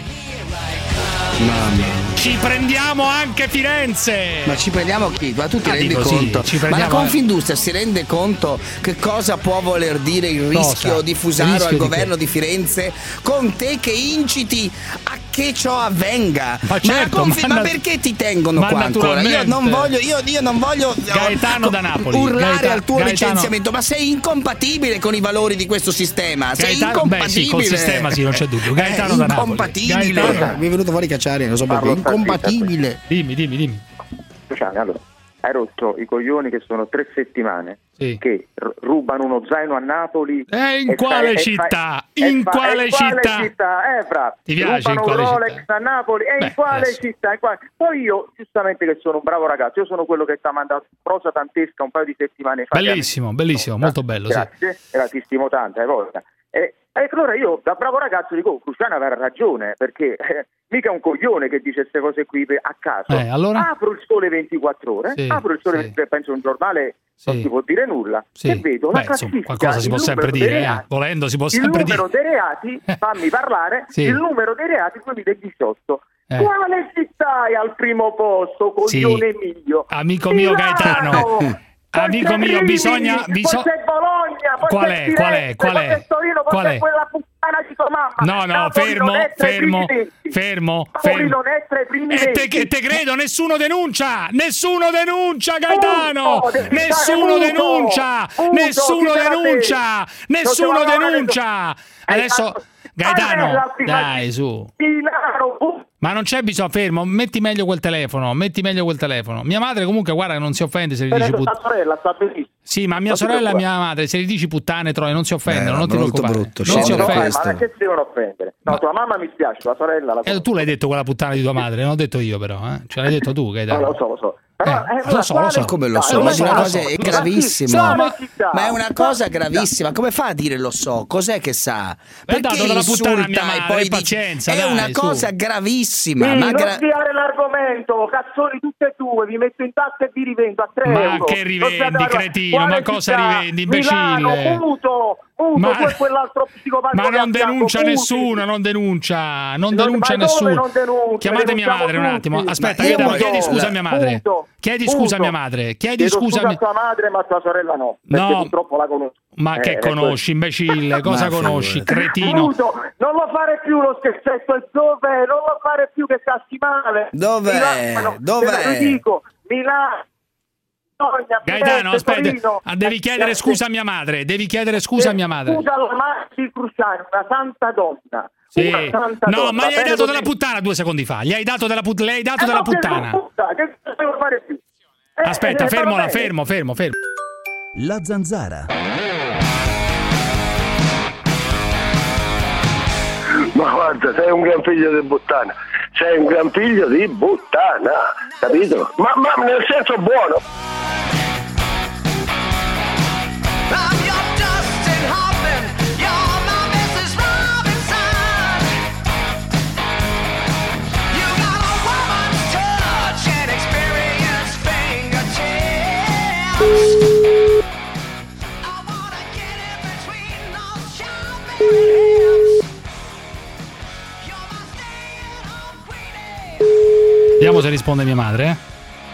Mamma. Ci prendiamo anche Firenze. Ma ci prendiamo chi? Ma tu ti ah, rendi dico, conto? Sì, ma la Confindustria si rende conto che cosa può voler dire il rischio cosa? di Fusaro rischio al di governo che? di Firenze con te che inciti a che ciò avvenga? Ma, certo, ma, confi- ma, ma perché ti tengono ma qua ancora? Io non voglio, io, io non voglio Gaetano da Napoli urlare Gaeta- al tuo Gaetano. licenziamento, ma sei incompatibile con i valori di questo sistema. Sei Gaetano, incompatibile. Beh, sì, col sistema sì, non c'è dubbio. Gaetano eh, da Napoli. Incompatibile. Gaetano. Mi è venuto fuori Cacciari, non so perché. Incompatibile. Dimmi, dimmi, dimmi. Allora, hai rotto i coglioni che sono tre settimane sì. che r- rubano uno zaino a Napoli. E in e quale fai, città? E in fa, quale e città? Quale città? Eh, fra, Ti piace rubano in quale un Rolex città? a Napoli. E Beh, in quale adesso. città? In quale... Poi io, giustamente che sono un bravo ragazzo, io sono quello che ti ha mandato prosa tantesca un paio di settimane fa. Bellissimo, bellissimo, molto bello. Grazie, sì. Era, ti stimo tanto, hai voglia. E, e allora io, da bravo ragazzo, dico, oh, Cruciano aveva ragione, perché eh, mica un coglione che dice queste cose qui a caso. Eh, allora? Apro il Sole ventiquattro ore, sì, apro il Sole sì. ventiquattro, penso un giornale, sì. non si può dire nulla, sì. e vedo Beh, la classifica, insomma, qualcosa si il può sempre numero dire, dei eh. reati, volendo si può il sempre numero dire. dei reati, fammi parlare, Sì. il numero dei reati duemiladiciotto. Eh. Quale città è al primo posto, coglione Sì. mio? Amico mio Milano! Gaetano. Amico mio, Rimini, bisogna. bisogna... Forse è Bologna, forse Qual è? Firenze, Qual è? Qual è? forse Torino, forse Qual è? quella puttana di tua mamma. No, no, Napoli fermo, non è tra i fermo, primi venti. fermo, Napoli fermo. non è tra i primi E te, venti. che te credo, nessuno denuncia! Nessuno denuncia, Gaetano! Muto, devi Nessuno stare muto, denuncia! muto, Nessuno chi te la denuncia! sei? Nessuno Non te la denuncia! Adesso, Gaetano, dai, su. Milano, uh, Ma non c'è bisogno, fermo, metti meglio quel telefono, metti meglio quel telefono. Mia madre comunque, guarda, che non si offende se gli dici adesso puttane. sta sorella sta benissimo. Sì, ma mia Non ti sorella e preoccupare. mia madre, se gli dici puttane, troie, non si offendono, Eh, non ti brutto, preoccupare. brutto, non si No, no, offendono. ma che si devono offendere? No, Ma- tua mamma mi spiace, tua sorella la Eh, tu l'hai detto quella puttana di tua madre, non l'ho detto io però, eh? Ce l'hai detto tu, No, Gaetano. lo so, lo so. Però, Eh, eh, lo so, lo so. Come lo No, so? lo Ma so, è una lo cosa so. è Ma gravissimo. sì, Ma, città. ma è una cosa gravissima. Come fa a dire lo so? Cos'è che sa? Beh, dato dalla puttana a mia insulta e madre, poi dice- pazienza, è dai, una su. cosa gravissima. Sì, ma non gra- sviare l'argomento, cazzoni tutte e due, vi metto in tasca e vi rivendo a tre Ma euro. che Non rivendi, sviate l'argomento. cretino, Quale ma cosa città? rivendi, imbecille? Milano, muto, muto, Ma- tu e quell'altro psicopatico Ma che non a fianco, denuncia muti. nessuno, non denuncia, non Non- denuncia ma dove nessuno. non denuncia? Chiamate mia Denunciamo madre un tutti. attimo. Aspetta, Ma io Gaetano, muto. chiedi scusa a mia madre. Muto. Chiedi scusa a mia Muto. madre. Chiedi Chiedo scusa a a mia... tua madre, ma tua sorella no, perché No. purtroppo la conosco. Ma Eh, che è conosci, imbecille? Cosa Ma conosci, figurati. cretino? Muto, non lo fare più lo scherzetto, e dov'è? Non lo fare più che cassi male. Dov'è? Milano, Dov'è? te lo dico, Milano. Bologna, Gaetano, Firenze, aspetta, Torino. ah, devi Eh, chiedere eh, scusa a mia madre, devi chiedere scusa a mia madre. Scusa alla Maxi Cruciani, una santa donna. Sì. Una santa No, donna, ma gli hai bene dato così. della puttana due secondi fa. Gli hai dato della, put- le hai dato Eh, della no, che puttana. puttana, che devo fare più? Eh, Aspetta, eh, fermo va là, bene. fermo, fermo, fermo. La zanzara. Ma guarda, sei un gran figlio di puttana, sei un gran figlio di puttana, capito? Ma, ma nel senso buono. Vediamo se risponde mia madre, eh.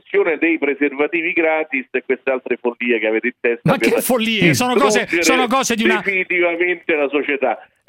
l'introduzione dei preservativi gratis e queste altre follie che avete in testa. Ma che follie? Sono cose, sono cose di una... definitivamente la società.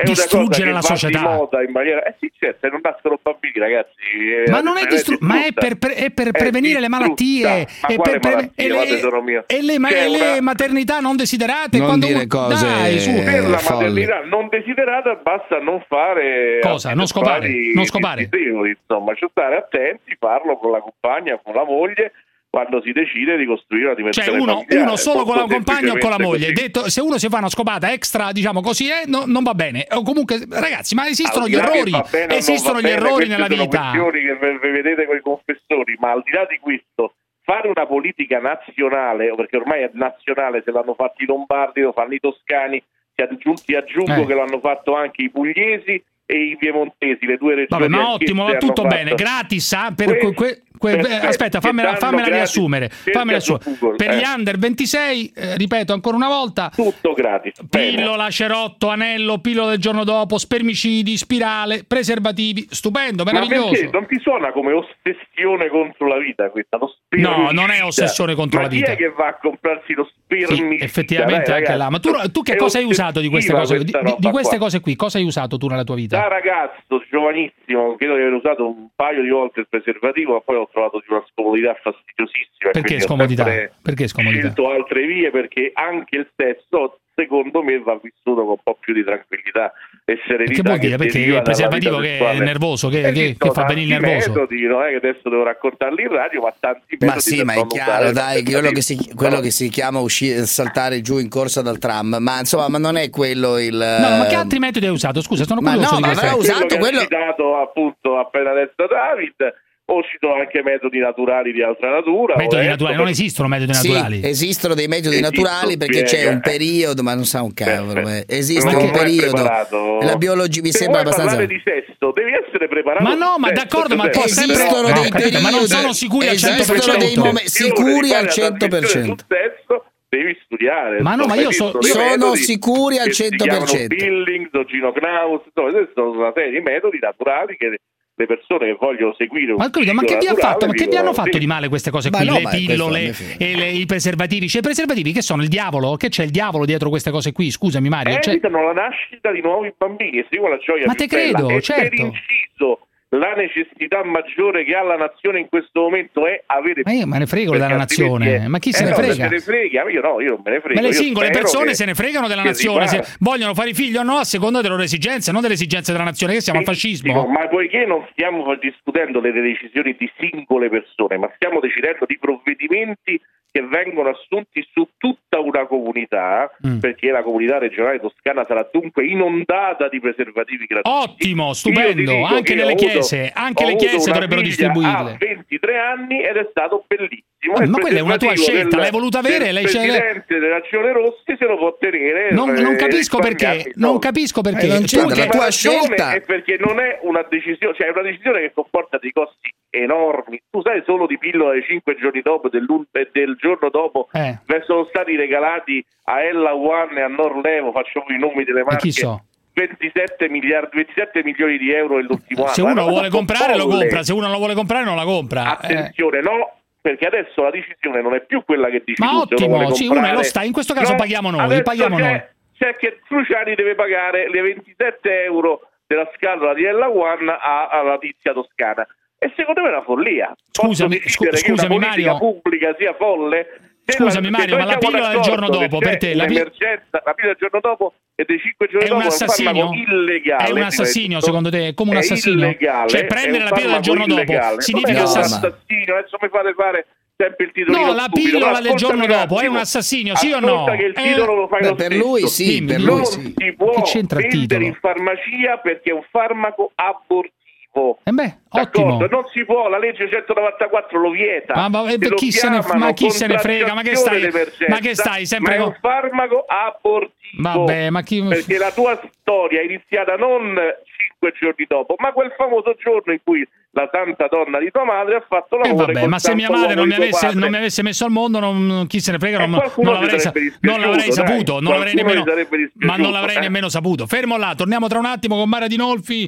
è distruggere una la cosa società. Che va di moda in maniera... Eh sì, certo, non nascono bambini, ragazzi. Ma non è distru- ma è per, pre- è per prevenire le malattie. Ma e quale per pre- malattie, e le, tesoro mio? e le, ma- C'è e le una- maternità non desiderate. Non quando dire uno- cose Dai, su. Per la folli. maternità non desiderata basta non fare Cosa? Non scopare, affari non scopare. disdicevoli, insomma, cioè stare attenti, farlo con la compagna, con la moglie, quando si decide di costruire una dimensione Cioè uno, familiare. uno solo con la Molto compagna o con la moglie. semplicemente Detto, se uno si fa una scopata extra, diciamo così, eh, no- non va bene. O comunque, ragazzi, ma esistono Al gli di là che errori. va bene o non Esistono va gli bene, errori queste nella sono vita. questioni che ve- ve vedete con i confessori, ma al di là di questo, fare una politica nazionale, perché ormai è nazionale, se l'hanno fatto i lombardi, lo fanno i toscani, ti aggiunti, aggiungo Eh. che l'hanno fatto anche i pugliesi e i piemontesi, le due regioni. Vabbè, ma anch'esse ottimo, va hanno tutto fatto- bene. Gratis, ah, per Que- que- que- que- perfetto, aspetta, che fammela, danno fammela gratis. riassumere. Cerca Fammela su riassumere. Google, Per eh. gli under ventisei, eh, ripeto ancora una volta, tutto gratis. Bene. pillola, cerotto, anello, pillola del giorno dopo, spermicidi, spirale, preservativi, stupendo, Ma meraviglioso. perché non ti suona come ossessione contro la vita questa? Lo No, non è spermicida. ossessione contro Ma la vita. chi è che va a comprarsi lo spermicida? Sì, effettivamente Dai, anche ragazzi, là. Ma tu, tu che è cosa hai usato di queste ossessiva cose? Di, questa di- di roba queste qua. cose qui, cosa hai usato tu nella tua vita? Da ragazzo giovanissimo, credo di aver usato un paio di volte il preservativo, ma poi ho trovato di una scomodità fastidiosissima. e Perché quindi ho scomodità? sempre Perché scomodità? scelto altre vie, perché anche il sesso, secondo me, va vissuto con un po' più di tranquillità e serenità. Che vuol dire? Perché deriva il dalla preservativo vita che è sessuale. nervoso, che, che- Esistono che fa venire il tanti nervoso. metodi, non è che adesso devo raccontarli in radio, ma tanti metodi. Ma sì, per ma è non chiaro, usare dai, il quello che si, quello preservativo. che si chiama uscire, saltare giù in corsa dal tram, ma insomma, ma non è quello il... No, ma che altri metodi hai usato? Scusa, sono Ma curioso no, di ma queste- avrà usato che quello- ha citato appunto appena adesso David, o ci sono anche metodi naturali di altra natura. Metodi o naturali, non esistono metodi Sì, naturali. esistono dei metodi Esistono, naturali perché c'è spiega. un periodo, ma non sa un cavolo, eh. esiste Non un è periodo. preparato. La biologia mi Se sembra vuoi abbastanza. parlare di sesso, devi essere preparato. Ma no, sul ma sesso, d'accordo, ma tu hai sempre- Esistono No, dei ho capito, ma non periodi, sono sicuri al cento per esistono cento. dei momenti sicuri al cento per cento. Sul sesso devi studiare. Ma no, ma io so- esistono dei sono metodi sicuri al che si cento per cento. chiamano Billings o Gino Knaus, insomma, questi sono una serie di metodi naturali che le persone che vogliono seguire un Ma, capito, ma che ciclo vi ha naturale fatto? Ma che vi dicono, hanno fatto sì. di male queste cose Ma qui? no, le ma questo pillole non mi frega. e le- i preservativi. Cioè, i preservativi che sono il diavolo? Che c'è il diavolo dietro queste cose qui? Scusami, Mario. Cioè, Evitano la nascita di nuovi bambini e seguono la gioia Ma più te bella. credo, E certo. per inciso, la necessità maggiore che ha la nazione in questo momento è avere ma io me ne frego perché della altrimenti nazione. è- Ma chi eh se ne no, frega? se ne frega, io no, io non me ne frego. Ma le Io singole spero persone che- se ne fregano della che nazione, se ripara- vogliono fare figli o no a seconda delle loro esigenze, non delle esigenze della nazione. Che siamo al Benissimo, fascismo? ma poiché non stiamo discutendo delle decisioni di singole persone, ma stiamo decidendo di provvedimenti che vengono assunti su tutta una comunità, Mm. perché la comunità regionale toscana sarà dunque inondata di preservativi gratuiti. Ottimo, Io ti stupendo. dico Anche che nelle ho avuto- chiese, anche ho le avuto chiese una dovrebbero figlia distribuirle. A ventitré anni ed è stato bellissimo. Ah, Il ma quella è una tua preservativo scelta, del- l'hai voluta avere, del lei ce l'ha- presidente della Nazione Rossi se lo può tenere. Non, non eh, capisco perché, risparmiarsi non soldi. capisco perché. Eh, non c'è Tu della che- tua ragione scelta. è perché non è una decisione, cioè è una decisione che comporta dei costi enormi. Tu sai solo di pillola cinque giorni dopo dell'un- e del giorno dopo Eh. sono stati regalati a Ella One e a Norlevo, faccio i nomi delle Ma marche. chi so? ventisette miliardi, ventisette milioni di euro nell'ultimo anno. Se È uno una lo cosa vuole comprare lo folle. compra, se uno non lo vuole comprare non la compra. Eh. Attenzione, no, perché adesso la decisione non è più quella che dici Ma tu, se uno ottimo, vuole sì, comprare. uno lo sta, in questo caso No, paghiamo noi, adesso paghiamo c'è, noi. c'è che Cruciani deve pagare le ventisette euro della scatola di Ella One a- alla tizia toscana. E secondo me è una follia. Scusami, Posso decidere scu- che scusami, una politica Mario. pubblica sia folle? Se Scusami, la- se Mario, noi ma la siamo pillola del giorno d'accordo che dopo, c'è per te, la pi- un'emergenza, la pillola del giorno dopo e dei cinque giorni È dopo un assassinio? farmaco illegale. È un prima di assassinio, tutto. secondo te? È come un È assassino? illegale, Cioè, è prendere un la pillola del giorno farmaco dopo illegale. significa Non è un assass- assassino, adesso mi fate fare sempre il titolino No, la stupido, pillola ma del giorno ascoltami un dopo è attimo. un assassinio, sì o no? Ascolta che il Eh, titolo lo fai beh, lo per stesso. lui sì, Dimmi, per dimmi. lui Non sì. si può Che c'entra il vendere titolo? in farmacia perché è un farmaco abortivo. Eh beh, D'accordo? ottimo. Non si può, la legge centonovantaquattro lo vieta. Ma- ma- Se per lo chi se ne- chiamano ma chi se ne frega? Ma che stai- contrattazione d'emergenza, ma che stai sempre ma è con- un farmaco abortivo. Vabbè, ma chi- Perché la tua storia è iniziata non cinque giorni dopo, ma quel famoso giorno in cui la santa donna di tua madre ha fatto Eh l'amore vabbè, col ma se mia santo madre non uomo mi, di tuo avesse, padre. non mi avesse messo al mondo, non, chi se ne frega, Eh, non, qualcuno non ti l'avrei, sa- sarebbe non l'avrei dispiaciuto, saputo, dai. non l'avrei Qualcuno nemmeno, ti sarebbe dispiaciuto, ma non l'avrei eh. nemmeno saputo. Fermo là, torniamo tra un attimo con Mara Dinolfi.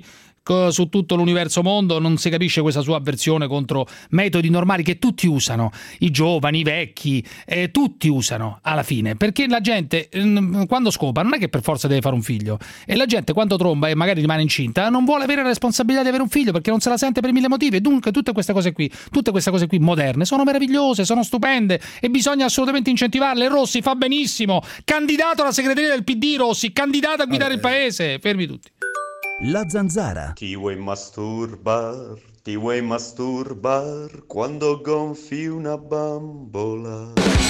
co- su tutto l'universo mondo, non si capisce questa sua avversione contro metodi normali che tutti usano, i giovani, i vecchi, eh, tutti usano alla fine, perché la gente mh, quando scopa non è che per forza deve fare un figlio, e la gente quando tromba e magari rimane incinta non vuole avere la responsabilità di avere un figlio perché non se la sente per mille motivi, e dunque tutte queste cose qui, tutte queste cose qui moderne sono meravigliose, sono stupende e bisogna assolutamente incentivarle. Rossi fa benissimo, candidato alla segreteria del P D, Rossi, candidato a guidare il paese, fermi tutti. La zanzara. Ti vuoi masturbar, ti vuoi masturbar quando gonfi una bambola.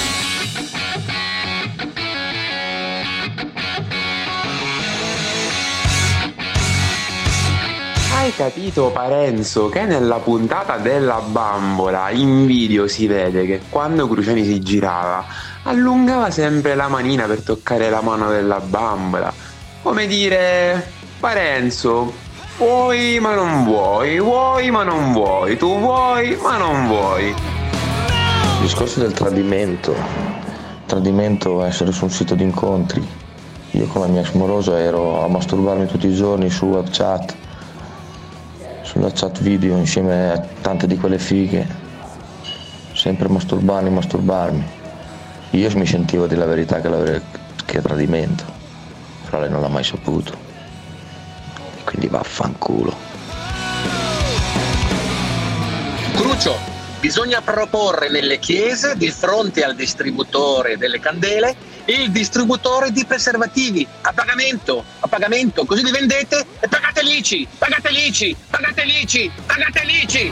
Hai capito, Parenzo, che nella puntata della bambola in video si vede che quando Cruciani si girava allungava sempre la manina per toccare la mano della bambola, come dire: Parenzo, vuoi ma non vuoi, vuoi ma non vuoi, tu vuoi ma non vuoi. Il discorso del tradimento, tradimento è essere su un sito di incontri. Io con la mia ex morosa ero a masturbarmi tutti i giorni su WhatsApp, sulla chat video insieme a tante di quelle fighe, sempre masturbarmi, masturbarmi. Io mi sentivo di la verità che, la, che è tradimento, però lei non l'ha mai saputo, quindi vaffanculo. Crucio, bisogna proporre nelle chiese di fronte al distributore delle candele il distributore di preservativi a pagamento, a pagamento, così li vendete e pagate l'I C I, pagate l'I C I, pagate l'I C I, pagate l'I C I.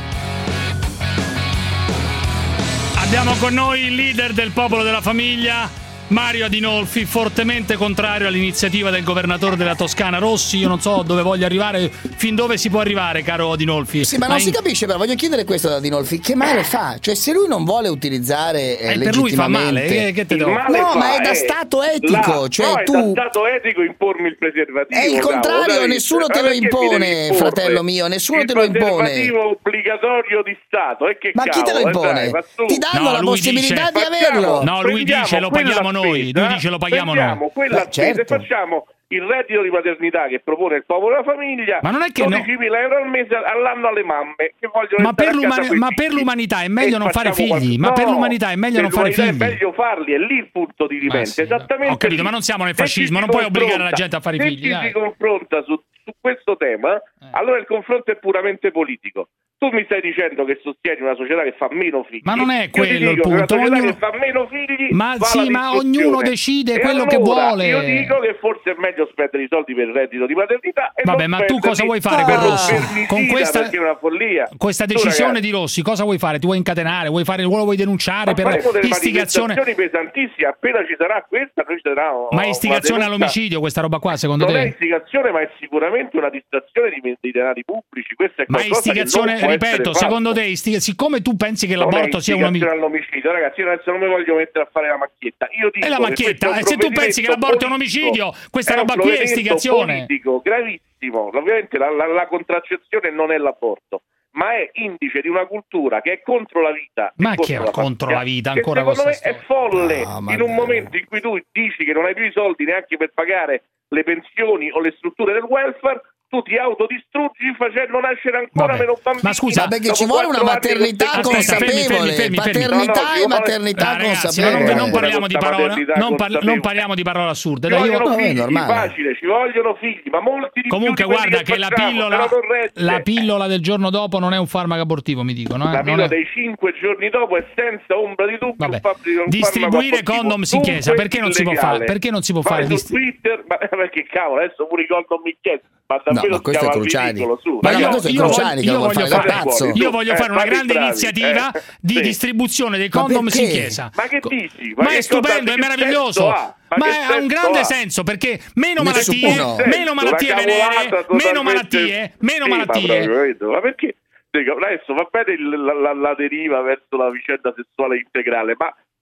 Abbiamo con noi il leader del Popolo della Famiglia, Mario Adinolfi, fortemente contrario all'iniziativa del governatore della Toscana Rossi. Io non so dove voglia arrivare, fin dove si può arrivare, caro Adinolfi. Sì, ma non in... si capisce, però voglio chiedere questo ad Adinolfi: che male fa? Cioè, se lui non vuole utilizzare eh, eh, per lui fa male, eh, che te devo... no, fa, ma è da eh, stato etico, la, cioè no, tu è da stato etico impormi il preservativo. è il contrario, cavolo, nessuno te ma lo impone, fratello mio, nessuno te lo impone. Il preservativo obbligatorio di Stato, e che ma cavolo, chi te lo impone? Eh, dai, ti danno no, la possibilità dice, di averlo. No, lui dice lo paghiamo noi, lui dice lo paghiamo noi. Quella Beh, certo. Se facciamo il reddito di paternità che propone il Popolo della Famiglia, ma non è che dodicimila euro al mese all'anno alle mamme che vogliono ma per, a casa ma per l'umanità è meglio non fare figli, ma no, per l'umanità è meglio non fare figli. È meglio farli, è lì il punto di ripensa, sì, esattamente. Ho capito, lì. ma non siamo nel fascismo, non puoi obbligare la gente a fare se figli. Se dai. ci si confronta su, su questo tema, eh. allora il confronto è puramente politico. Tu mi stai dicendo che sostieni una società che fa meno figli. Ma non è quello il punto. Una società ognuno... che fa meno figli. Ma sì, ma ognuno decide e quello allora, che vuole. Io dico che forse è meglio spendere i soldi per il reddito di paternità. E vabbè, ma tu cosa vuoi fare per con Rossi? Con questa, è una follia. questa decisione di Rossi, cosa vuoi fare? Ti vuoi incatenare? Vuoi fare, lo vuoi denunciare ma per istigazione? Pesantissime. Appena ci sarà questa, noi ci sarà. Ma è istigazione all'omicidio questa roba qua, secondo non te? Non è istigazione, ma è sicuramente una distrazione di, di denari pubblici. Questa è ma istigazione, ripeto, secondo te, istiga- siccome tu pensi che l'aborto sia un omicidio, all'omicidio, ragazzi, io adesso non mi voglio mettere a fare la macchietta. Io dico e la macchietta, e se tu pensi che l'aborto è un omicidio, questa roba qui è istigazione. Politico gravissimo. Ovviamente la, la, la contraccezione non è l'aborto, ma è indice di una cultura che è contro la vita. Ma che è contro la vita ancora? Secondo me storia. è folle no, in un momento in cui tu dici che non hai più i soldi neanche per pagare le pensioni o le strutture del welfare. Tu ti autodistruggi facendo nascere ancora Vabbè. meno bambini. Ma scusa, perché ci vuole una maternità consapevole, paternità e maternità consapevole. Non, non parliamo di parole, non, par- non parliamo di parole assurde. Ci Dai, vogliono io... figli, no, facile, ci vogliono figli, ma molti di comunque più di guarda che, che la pillola, la pillola del giorno dopo non è un farmaco abortivo, mi dicono. Eh? La pillola è... dei cinque giorni dopo è senza ombra di dubbio. Vabbè. Un distribuire condoms in chiesa, perché non si può fare? Perché non si può fare? Su Twitter, ma perché cavolo, adesso pure i condom in chiesa. Ma davvero no, ma questo è Cruciani. Su. Ma io, io, questo è io, Cruciani io, che voglio, fare fare, pazzo. io voglio eh, fare una grande bravi, iniziativa eh, di sì. distribuzione dei condoms in chiesa. Ma che dici? Ma, ma che è stupendo, cosa, è meraviglioso. Ma, ma ha un grande ha? senso perché meno malattie, Nessuno. meno malattie venere, meno malattie, meno sì, malattie. Ma, proprio, ma perché? Adesso va bene la, la, la deriva verso la vicenda sessuale integrale, ma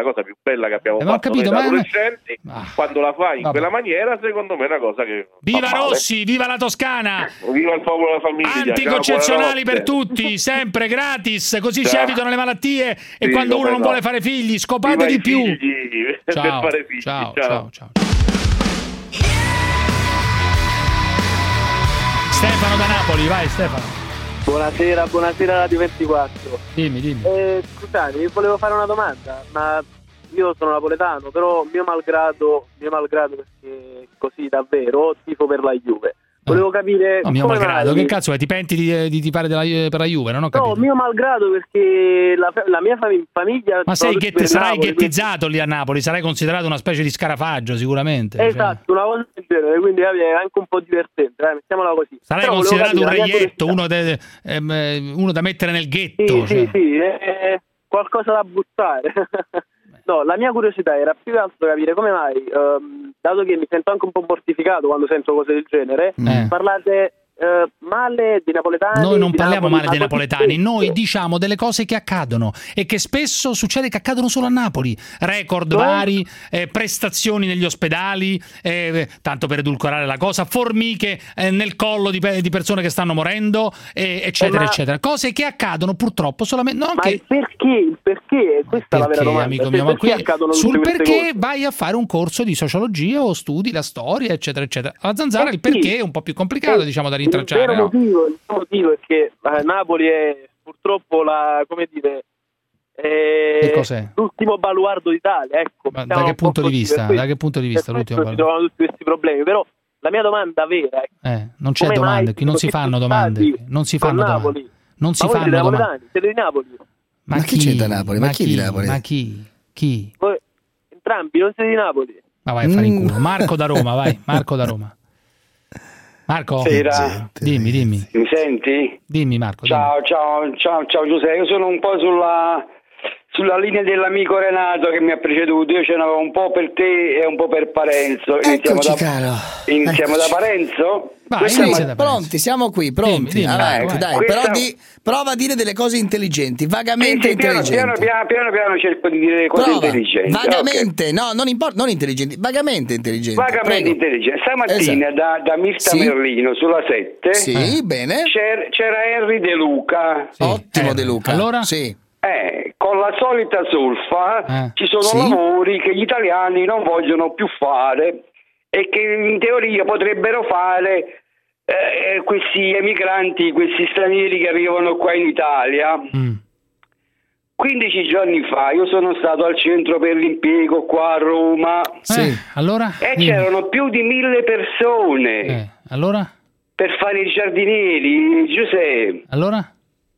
la cosa più bella che abbiamo eh, fatto capito, noi da ma... adolescenti. Ah. Quando la fai in Vabbè. quella maniera, secondo me è una cosa che viva Rossi, viva la Toscana, viva il popolo della famiglia, anticoncezionali per tutti, sempre gratis, così ciao. si evitano le malattie e sì, quando uno non no. vuole fare figli scopate viva di più. Figli, ciao. per fare figli. ciao ciao ciao ciao Stefano da Napoli, vai Stefano. Buonasera, buonasera Radio ventiquattro. Dimmi, dimmi. Eh, scusate, vi volevo fare una domanda, ma io sono napoletano, però mio malgrado, mio malgrado perché così davvero, tifo per la Juve. Volevo capire no, mio come malgrado, mai... che cazzo è? Ti penti di, di tifare della, per la Juve? Non ho capito. No, mio malgrado perché la, la mia fam- famiglia... Ma sei ghetti, sarai Napoli, ghettizzato quindi... lì a Napoli, sarai considerato una specie di scarafaggio sicuramente. Esatto, cioè. Una cosa del genere, quindi è anche un po' divertente, eh, mettiamola così. Sarai però considerato un reietto, uno, de, ehm, uno da mettere nel ghetto. Sì, cioè. sì, sì, è qualcosa da buttare. No, la mia curiosità era più che altro capire come mai, um, dato che mi sento anche un po' mortificato quando sento cose del genere, eh. parlate uh, male dei napoletani. Noi non parliamo Napoli, male dei napoletani, noi diciamo delle cose che accadono e che spesso succede che accadono solo a Napoli. Record no. vari, eh, prestazioni negli ospedali, eh, tanto per edulcorare la cosa, formiche eh, nel collo di, pe- di persone che stanno morendo, eh, eccetera, eh, ma... eccetera. Cose che accadono purtroppo solamente... Non ma che... il perché? Il perché? Questa perché, è la vera domanda. Amico mio, ma qui sul perché cose? vai a fare un corso di sociologia o studi la storia, eccetera, eccetera. A Zanzara eh, il perché sì. è un po' più complicato, eh, diciamo, da rintracciare. Il vero no? motivo, il motivo è che eh, Napoli è purtroppo la, come dire, è l'ultimo baluardo d'Italia. Ecco, ma da che punto di vista? Da che punto di vista l'ultimo baluardo? Si trovano tutti questi problemi, però la mia domanda vera è eh, non c'è domanda, qui non si fanno domande, non si fanno domande. Non si ma fanno siete domande. Siete di Napoli? Ma, ma chi c'è da Napoli? Ma, ma chi, chi di Napoli? Ma chi? Chi? Voi, entrambi non siete di Napoli? Ma vai a fare in culo. Marco da Roma, vai. Marco da Roma. Marco, Sera. dimmi, dimmi. Mi senti? Dimmi Marco. Ciao, dimmi. ciao, ciao, ciao Giuseppe. Io sono un po' sulla, sulla linea dell'amico Renato che mi ha preceduto. Io ce n'avevo un po' per te e un po' per Parenzo. Iniziamo Eccoci, da, caro. Iniziamo Eccoci. da Parenzo? Vai, sì, da pronti, siamo qui, pronti. Dimmi, dimmi, allora, vai, dai, vai. però Questa... di, prova a dire delle cose intelligenti, vagamente sì, sì, piano, intelligenti. Piano, piano, piano, piano cerco di dire cose prova. intelligenti. Vagamente, okay. no, non importa, non intelligenti, vagamente intelligenti. Vagamente Prego. intelligenti. Stamattina esatto. da, da Mirta sì. Merlino sulla sette sì, eh. bene. c'era, c'era Henry De Luca. Sì. Ottimo eh. De Luca. Allora? Sì. Eh, con la solita solfa eh. ci sono sì. lavori che gli italiani non vogliono più fare e che in teoria potrebbero fare eh, questi emigranti, questi stranieri che arrivano qua in Italia. Mm. quindici giorni fa io sono stato al centro per l'impiego qua a Roma. Sì, eh, allora? E Dimmi. c'erano più di mille persone. Eh, allora? Per fare i giardinieri, Giuseppe. Allora?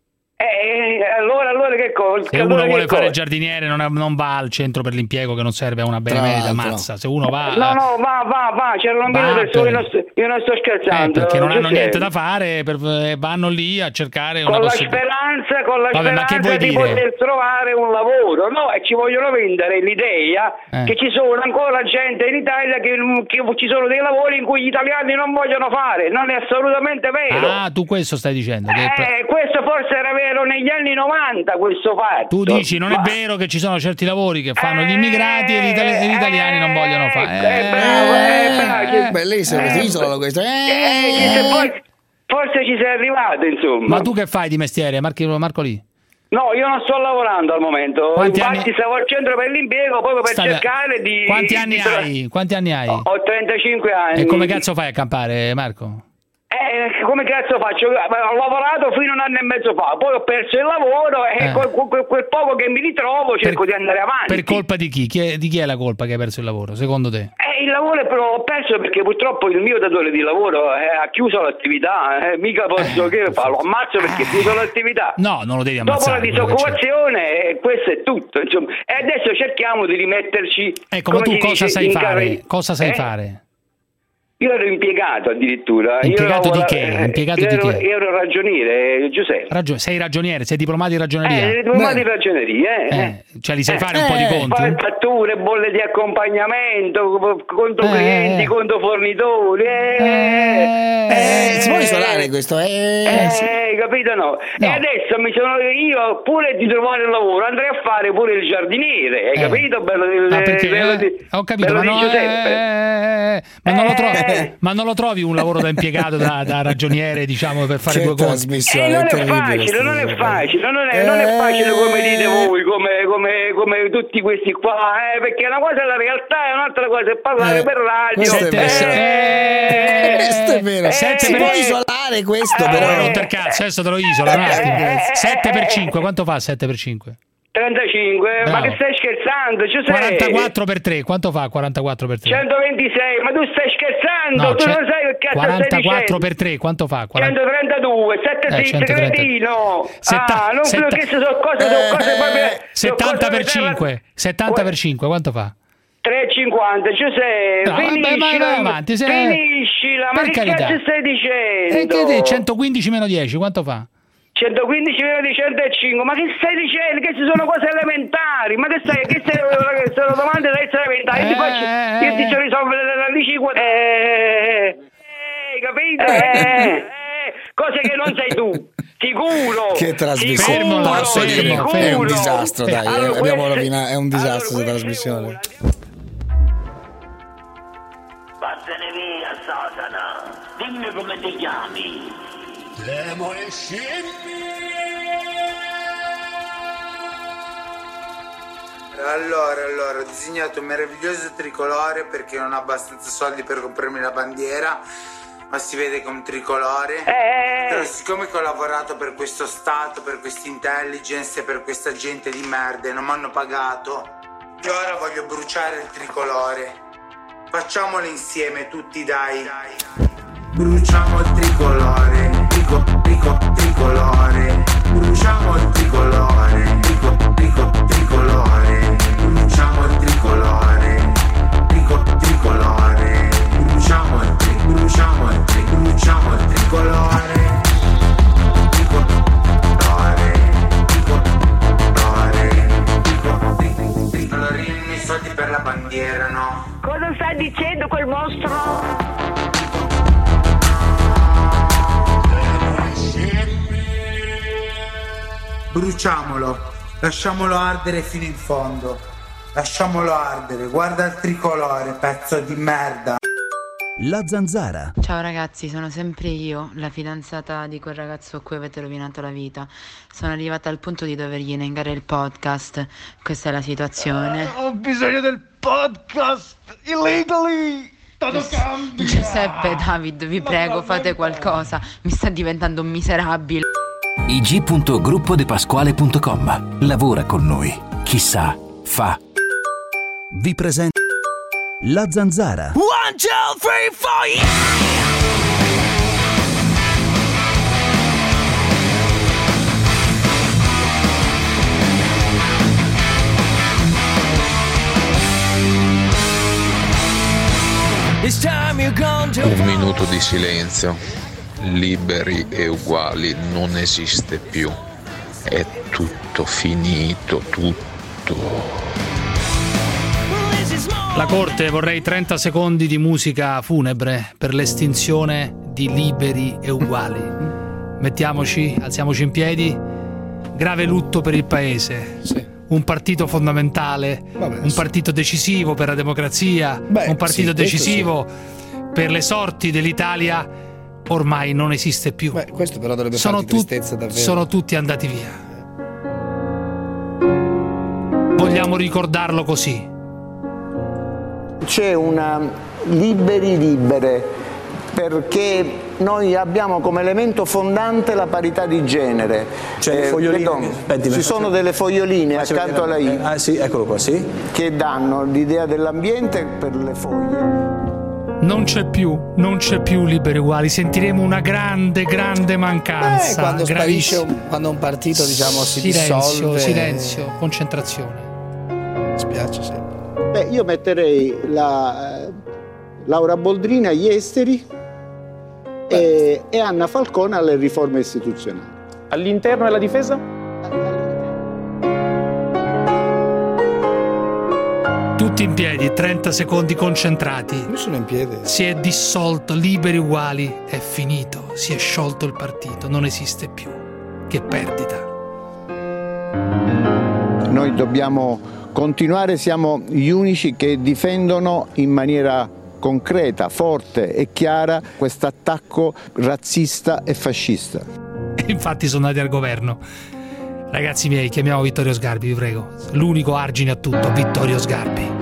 Eh, allora, allora che cosa? Se allora uno vuole cosa? fare il giardiniere non, è, non va al centro per l'impiego che non serve a una benemerita mazza. Se uno va... No, no, va, va, va, c'erano mille persone, io non sto, io non sto scherzando. Eh, perché non hanno Giuseppe. niente da fare, per, vanno lì a cercare con una la possibilità. speranza, con la Vabbè, ma che speranza vuoi di dire? poter trovare un lavoro, no? E ci vogliono vendere l'idea Eh. che ci sono ancora gente in Italia che, che ci sono dei lavori in cui gli italiani non vogliono fare, non è assolutamente vero. Ah, tu questo stai dicendo? Che Eh, questo forse era vero negli anni novanta, questo fatto. tu dici non Ma- è vero che ci sono certi lavori che fanno gli immigrati e gli, itali- e gli italiani non vogliono fare. eh, bravo, eh, bravo, che- bellissimo questo isola questo. Eh, che poi- forse ci sei arrivato, insomma. Ma tu che fai di mestiere, Marco, Marco Lì? No, io non sto lavorando al momento. Quanti Infatti anni- stavo al centro per l'impiego proprio per Stai- cercare di... Quanti anni di tra- hai? Quanti anni hai? Ho trentacinque anni. E come cazzo fai a campare, Marco? Eh, come cazzo faccio? Ho lavorato fino a un anno e mezzo fa, poi ho perso il lavoro e Eh. quel, quel- quel poco che mi ritrovo cerco di andare avanti. Per colpa di chi? Chi è, di chi è la colpa che hai perso il lavoro, secondo te? Eh, il lavoro però l'ho perso perché purtroppo il mio datore di lavoro eh, ha chiuso l'attività, eh, mica posso che fa, lo ammazzo perché ha chiuso l'attività. No, non lo devi Dopo ammazzare. la quello che c'è. disoccupazione, eh, questo è tutto, insomma. E adesso cerchiamo di rimetterci. Ecco, ma come tu si cosa dice, sai in fare? carri- Cosa sai Eh? fare? Io ero impiegato addirittura. Impiegato io di lavora- che? eh, Impiegato io di ero, che? io ero ragioniere, Giuseppe. Ragio- sei ragioniere, sei diplomato in ragioneria? Eh, diplomato in ragioneria, eh. Eh, cioè li sai Eh, fare un po' di eh, conti? fare fatture, bolle di accompagnamento, conto Eh, clienti, eh. conto fornitori. Eh, Eh, eh, si può isolare questo? Eh, Eh, sì. capito no? E adesso mi sono io pure di trovare un lavoro, andrei a fare pure il giardiniere, hai Eh. capito? Bello, Ah, perché, bello eh, di- ho capito, bello ma, di no, Giuseppe. eh, eh, ma non lo trovi. ma, ma non lo trovi un lavoro da impiegato, da, da ragioniere, diciamo, per fare che due cose? trasmissione, Eh, non è è facile, non è facile, non è, non è facile come dite voi, come, come, come tutti questi qua, eh, perché una cosa è la realtà e un'altra cosa è parlare Eh, per radio. questo è vero. Eh, Questo è vero. eh, Si eh, può eh, isolare questo, eh, però. Però non per cazzo, adesso te lo isola un attimo. sette per cinque, quanto fa sette per cinque? trentacinque, ma Bravo. che stai scherzando? Giuseppe? quarantaquattro per tre, quanto fa quarantaquattro per tre? centoventisei, ma tu stai scherzando? No, tu c'è- non sai che cazzo quarantaquattro stai dicendo? per tre, quanto fa? quaranta centotrentadue, sette Eh, sì, centotrenta. cretino. Setta- ah, non setta- credo che sono cose, sono cose proprio. settanta per sono cose cinque, settanta per cinque, quanto fa? tre e cinquanta, Giuseppe, No, vabbè, finisci, vai, vai avanti, se- finiscila, ma per che carità. cazzo stai dicendo? E che te, centoquindici meno dieci, quanto fa? centoquindici meno di centocinque, ma che stai dicendo? Che ci sono cose elementari, ma che stai, che stai, che sono domande da essere elementari, io ti faccio, io ti faccio risolvere le radici quadrate, eh, eh, capito? Eh, eh, cose che non sai tu, sicuro. Che trasmissione, sicuro, posso dire, sicuro. è un disastro, dai, Allora, abbiamo questa- rovinato, è un disastro allora, questa trasmissione. Vattene via, Satana! Dimmi come ti chiami! Demone Allora, allora, ho disegnato un meraviglioso tricolore perché non ho abbastanza soldi per comprarmi la bandiera, ma si vede che è un tricolore. Però siccome che ho lavorato per questo Stato, per questa intelligence e per questa gente di merda e non mi hanno pagato, io ora voglio bruciare il tricolore. Facciamolo insieme tutti, dai. Bruciamo il tricolore, trico, trico, tricolore. Bruciamo il tricolore, trico, trico, tricolore. Bruciamo il tricolore, trico, tricolore. Bruciamo il tri, bruciamo il tri, bruciamo il tricolore. Tricolore, tricolore, trico, trico, trico. Allora io non ho i soldi per la bandiera, no? Cosa sta dicendo quel mostro? Bruciamolo, lasciamolo ardere fino in fondo. Lasciamolo ardere, guarda il tricolore, pezzo di merda. La Zanzara. Ciao ragazzi, sono sempre io, la fidanzata di quel ragazzo a cui avete rovinato la vita. Sono arrivata al punto di dovergli negare il podcast. Questa è la situazione. Ho bisogno del podcast illegally. Tutto cambia. Giuseppe, David, vi prego, fate qualcosa. Mi sta diventando un miserabile. i gi punto gruppo de pasquale punto com. Lavora con noi. Chissà, fa. Vi presento La Zanzara. One, two, three, four, yeah! Un minuto di silenzio. Liberi e uguali non esiste più. È tutto finito, tutto. La Corte, vorrei trenta secondi di musica funebre per l'estinzione di Liberi e Uguali. Mettiamoci, alziamoci in piedi. Grave lutto per il Paese. Sì. Un partito fondamentale, Vabbè, un sì. partito decisivo per la democrazia, Beh, un partito sì, questo decisivo per le sorti dell'Italia, ormai non esiste più. Beh, questo però dovrebbe sono, farti tut- tristezza davvero. sono tutti andati via. Vogliamo ricordarlo così. C'è una liberi libere, perché noi abbiamo come elemento fondante la parità di genere. Cioè, le foglioline- pardon, aspetti, ci mi sono faccio- delle foglioline Faccio accanto alla vedere. I, Ah sì, eccolo qua, sì. che danno l'idea dell'ambiente per le foglie. Non c'è più, non c'è più Liberi e Uguali, sentiremo una grande, grande mancanza. Eh, quando sparisce gravissima. un, quando un partito, diciamo, si silenzio, dissolve. silenzio, concentrazione. Spiace sempre. Beh, io metterei la, eh, Laura Boldrini agli esteri e, e Anna Falcone alle riforme istituzionali. All'interno e alla difesa? Tutti in piedi, trenta secondi concentrati. Io sono in piedi. Si è dissolto, Liberi e Uguali è finito, si è sciolto il partito, non esiste più. Che perdita. Noi dobbiamo continuare, siamo gli unici che difendono in maniera concreta, forte e chiara questo attacco razzista e fascista. E infatti sono andati al governo. Ragazzi miei, chiamiamo Vittorio Sgarbi, vi prego. L'unico argine a tutto, Vittorio Sgarbi.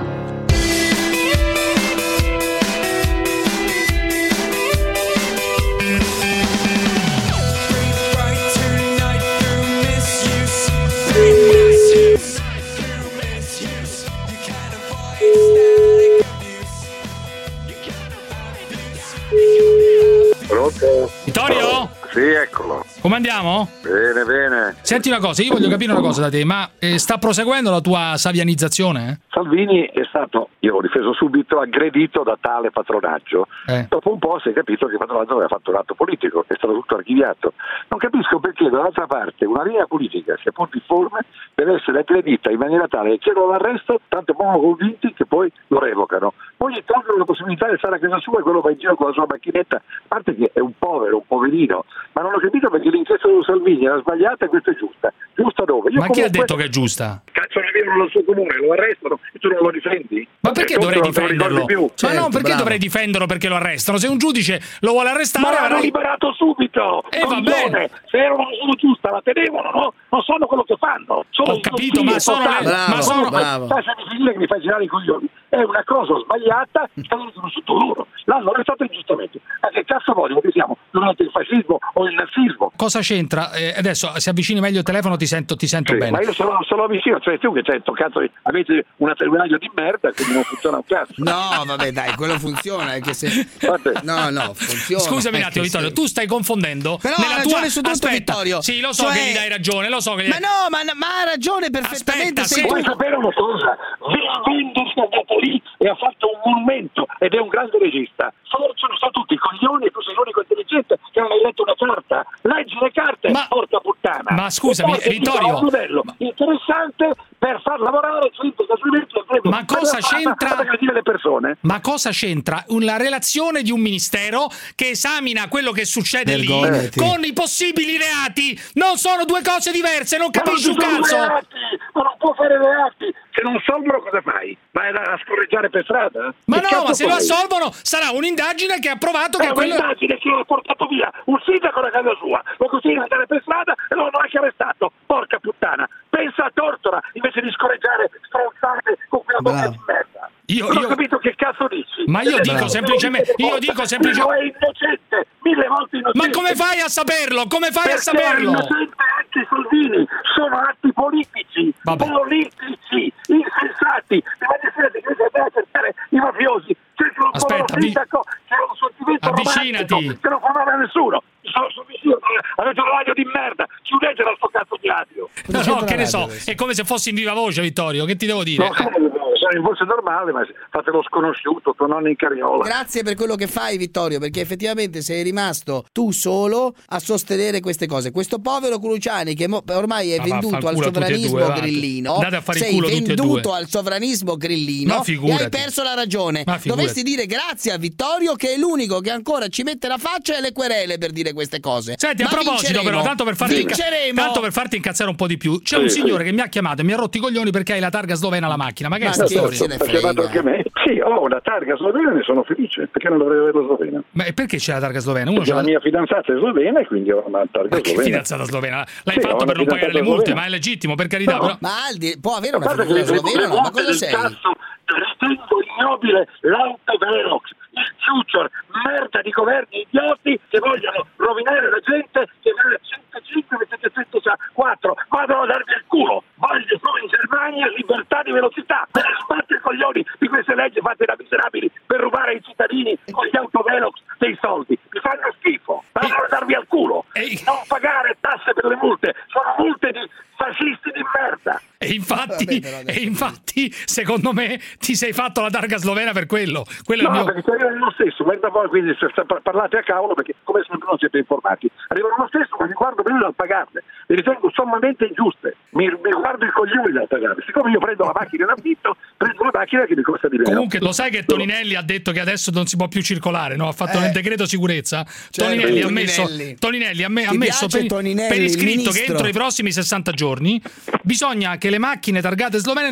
Pronto? Vittorio? Sì, eccolo. Come andiamo? Bene, bene. Senti una cosa, io voglio capire una cosa da te, ma eh, sta proseguendo la tua savianizzazione? Salvini è stato, io l'ho difeso subito, aggredito da tale patronaggio. Eh. Dopo un po' si è capito che il patronaggio aveva fatto un atto politico, è stato tutto archiviato. Non capisco perché dall'altra parte una linea politica, sia pur difforme, deve essere aggredita in maniera tale che chiedono l'arresto, tanto buono convinti che poi lo revocano. Poi gli tolgono la possibilità di stare a casa sua e quello va in giro con la sua macchinetta, a parte che è un povero, un poverino, ma non ho capito perché l'inchiesta su Salvini era sbagliata e questa è giusta. Giusta dove? Io ma chi comunque... ha detto che è giusta? Cazzo ne vivono nel suo comune, lo arrestano e tu non lo difendi? Ma perché dovrei difenderlo? Più. Ma Certo, no, perché bravo. dovrei difenderlo perché lo arrestano? Se un giudice lo vuole arrestare... Ma l'hanno avrei... liberato subito! Eh, va bene. Se era una cosa giusta la tenevano, no? Non sanno quello che fanno. Sono Ho capito, ma sono... Le... Bravo, ma sono... bravo. Lasciami finire che mi fai girare i coglioni. È una cosa sbagliata, stanno riconosciuto loro. L'hanno arrestato ingiustamente. Ma che cazzo vogliono che siamo? Durante il fascismo o il nazismo? Cosa c'entra? Eh, adesso se avvicini meglio il telefono ti sento, ti sento Sì, bene. ma io sono, sono vicino, cioè tu che c'è cazzo di, avete una terminalia di merda che non funziona un cazzo. No, vabbè, dai, quello funziona, è che se no, no, funziona. Scusami un attimo, Vittorio, sì. tu stai confondendo. Però nella ha ragione tua... su tutto, Aspetta, Vittorio. Sì, lo so Cioè... che gli dai ragione, lo so che gli... Ma no, ma, ma ha ragione perfettamente. Aspetta, se se tu... Vuoi sapere una cosa? Wenders è andato lì e ha fatto un monumento ed è un grande regista. Forse sono stati tutti coglioni e tu sei l'unico intelligente che non hai letto una carta. Leggi le carte, ma... porca puttana. Ma scusami, Vittorio, un modello interessante per far lavorare gente casualmente. Ma cosa c'entra? Le persone. Ma cosa c'entra la relazione di un ministero che esamina quello che succede Vergognati. lì con i possibili reati? Non sono due cose diverse, non capisci un cazzo? Reati, ma non può fare reati. Se non solvono cosa fai? Vai a scorreggiare per strada? Ma Che no, ma se lo fai? assolvono sarà un'indagine che ha provato È che quello... un'indagine che ha portato via un sindaco da casa sua, lo costringe ad andare per strada e lo hanno anche arrestato. Porca puttana, pensa a Tortora invece di scorreggiare stronzate con quella bocca di merda. Io, non io... ho capito che cazzo dici. Ma io dico semplicemente, io dico semplicemente... è innocente, mille volte innocente. Ma come fai a saperlo? Come fai Perché a saperlo? è innocente anche Salvini, sono atti politici, Vabbè. politici, insensati. Prima di essere che andare a cercare i mafiosi, cercano un Aspetta, povero sindaco che è un sentimento avvicinati. romantico, che non fa male a nessuno. Sono, sono vicino, avete un radio di merda, chiudetela sto cazzo di radio. No, no, che ne so, è come se fossi in viva voce, Vittorio, che ti devo dire? No, sono, sono in voce normale, ma fate lo sconosciuto, tuo nonno in carriola. Grazie per quello che fai, Vittorio, perché effettivamente sei rimasto tu solo a sostenere queste cose. Questo povero Cruciani che mo- ormai è Ma venduto al vaffanculo a tutti e sovranismo due, va. grillino. Andate a fare il sei culo tutti e venduto due. al sovranismo grillino Ma e figurati. hai perso la ragione. Ma figurati. Dovresti dire grazie a Vittorio che è l'unico che ancora ci mette la faccia e le querele per dire queste cose. Senti, a Ma proposito, vinceremo. però, tanto per, farti inca- Vinceremo. tanto per farti incazzare un po' di più, c'è Sì, un sì. signore che mi ha chiamato e mi ha rotto i coglioni perché hai la targa slovena alla macchina. Ma che è Ma sta chi storia? se ne Ha chiamato frega? anche me. Sì, ho una targa slovena e ne sono felice. Perché non dovrei averla slovena? Ma perché c'è la targa slovena? Uno Perché c'ha la mia fidanzata è slovena e quindi ho una targa Ma che slovena. fidanzata slovena? L'hai Sì, ho fatto una per non pagare le fidanzata multe, slovena. ma è legittimo, per carità. No. Però... Ma Aldi può avere una Guarda che figura le- slovena, le no? Ma multe cosa del sei? cazzo, ritengo ignobile l'autovelox, il future, merda di governi idioti che vogliono rovinare la gente che vale centocinque e settecentoquattro, vadano a darvi il culo. Voglio come in Germania libertà di velocità, per sbattere i coglioni di queste leggi fatte da miserabili per rubare ai cittadini con gli autovelox dei soldi. Mi fanno schifo, vadano a darvi al culo. Ehi. Non pagare tasse per le multe, sono multe di fascisti di merda. E infatti, Vabbè, però adesso- e infatti, secondo me, ti sei fatto la targa slovena per quello. Quello è No, il mio... perché ci arrivano lo stesso, guarda poi, quindi se sta- parlate a cavolo perché come sempre non siete informati. Arrivano lo stesso, ma mi guardo bene dal pagarle. Le ritengo sommamente ingiuste. Mi, mi guardo il coglione dal pagarle. Siccome io prendo la macchina in affitto, prendo la macchina che mi costa di meno. Comunque, lo sai che Toninelli ha detto che adesso non si può più circolare, no? Ha fatto Eh. nel decreto sicurezza. Certo, Toninelli ha messo, Toninelli. Toninelli ha, me- ha Ti messo piace per, Toninelli, per il iscritto che ministro? entro i prossimi sessanta giorni bisogna che le macchine targate slovene non- tu non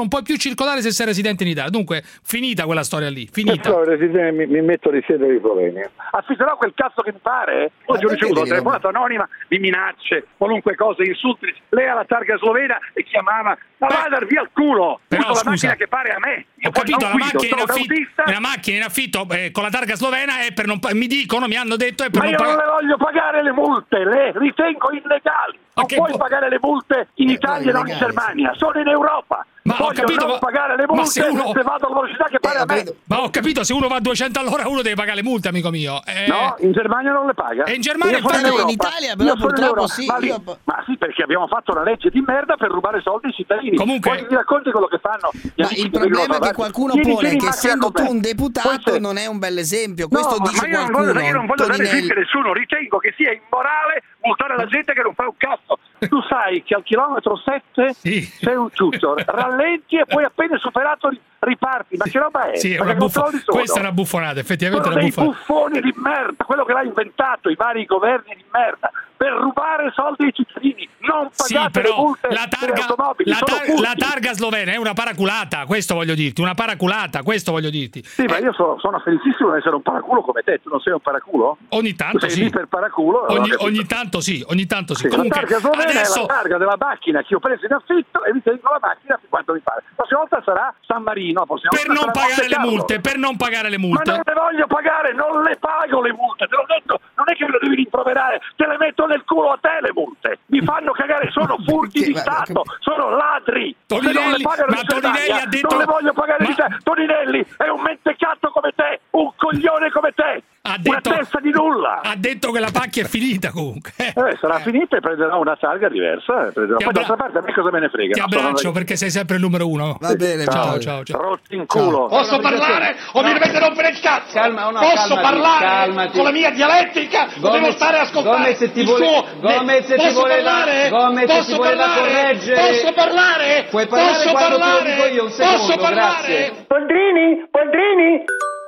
non puoi più circolare se sei residente in Italia. Dunque, finita quella storia lì, finita. Io mi, mi metto a risiedere in Slovenia. Affitterò quel cazzo che mi pare. Oggi ho ricevuto una telefonata anonima di minacce, qualunque cosa, insulti. Lei ha la targa slovena e chiamava, ma va a dar via il culo. Però, uso la scusa, macchina che pare a me. Io ho capito, non la guido, macchina, in sono affitto, autista. una macchina in affitto eh, con la targa slovena è per non pa- mi dicono, mi hanno detto è per Ma non io non pagare. le voglio pagare le multe, le ritengo illegali. Non puoi bo- pagare le multe in Italia e non in Germania, sono in Europa. Ma ho Voglio capito, non ma- pagare le ma multe se uno- se vado alla velocità che pare a me. Ma ho capito, se uno va a duecento all'ora uno deve pagare le multe, amico mio. Eh... No, in Germania non le paga. E in Germania Io sono infatti- Europa. in Italia Io però sono in purtroppo Europa. sì, Ma, lì- io- ma sì, perché abbiamo fatto una legge di merda per rubare soldi ai cittadini. Comunque- Poi ti racconti quello che fanno. gli Ma amici il che vengono problema a è che trovare. qualcuno Vieni, pone vieni in che macchina essendo con me. tu un Poi deputato se- non è un bel esempio. No, Questo ma dice io non qualcuno. voglio, io non voglio dare Toninelli. esempio a nessuno, ritengo che sia immorale multare la gente che non fa un cazzo. Tu sai che al chilometro sette sei un ciuccio, rallenti e poi appena superato ri- riparti, ma che roba è? Sì, è Ma una che buffo- controlli sono? questa è una buffonata, effettivamente è Sono una dei buffonata. buffoni di merda, quello che l'ha inventato, i vari governi di merda, per rubare soldi ai cittadini, non Sì, pagate le però multe la delle targa, automobili, la, sono tar- furti. la targa slovena è una paraculata, questo voglio dirti, una paraculata, questo voglio dirti. Sì, ma io sono, sono felicissimo di essere un paraculo come te, tu non sei un paraculo? Ogni tanto Tu sei sì. lì per paraculo? Ogni, allora che- ogni tanto sì, ogni tanto sì. Sì, Comunque, la targa slovena adesso è la targa della macchina che ho preso in affitto e vi tengo la macchina per quanto mi pare. La prossima volta sarà San Marino, la prossima per volta non sarà pagare Monte le Carlo. multe, per non pagare le Ma multe. non le voglio pagare, non le pago le multe, te l'ho detto, non è che me le devi rimproverare, te le metto nel culo a te le multe, mi fanno cagare, sono furti di Stato, sono ladri, se non le Toninelli- pagano ma in Toninelli Germania, ha detto- non le voglio pagare ma- di te, Toninelli è un mentecatto come te, un coglione come te, Ha una detto- testa di nulla. Ha detto che la pacchia è finita comunque. Eh, sarà finita e prenderò una targa diversa. eh, Prenderò. Ti Poi abbra- d'altra parte a me cosa me ne frega. Ti no? Sono- abbraccio perché sei sempre il numero uno. Va bene, ciao, ciao. ciao, ciao. Rotti in culo. Posso parlare o mi dovete rompere il cazzo? Calma, no, Posso calmati, parlare calmati. con la mia dialettica o devo stare a ascoltare Gomez se ti il vuole- suo... Gomez se ti Posso voleva- parlare? Gomez se Posso ti voleva parlare? correggere. Posso parlare? Puoi parlare Posso quando te lo parlare? dico io, un secondo, Posso parlare? grazie. Poldrini, Poldrini.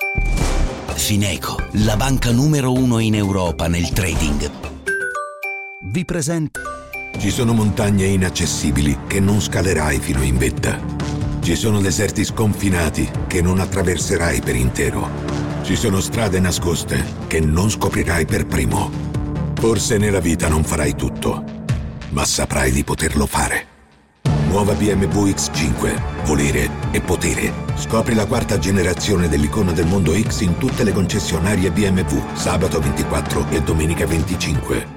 Fineco, la banca numero uno in Europa nel trading, vi presenta. Ci sono montagne inaccessibili che non scalerai fino in vetta. Ci sono deserti sconfinati che non attraverserai per intero. Ci sono strade nascoste che non scoprirai per primo. Forse nella vita non farai tutto, ma saprai di poterlo fare. Nuova B M W X cinque, volere e potere. Scopri la quarta generazione dell'icona del mondo X in tutte le concessionarie B M W, sabato ventiquattro e domenica venticinque.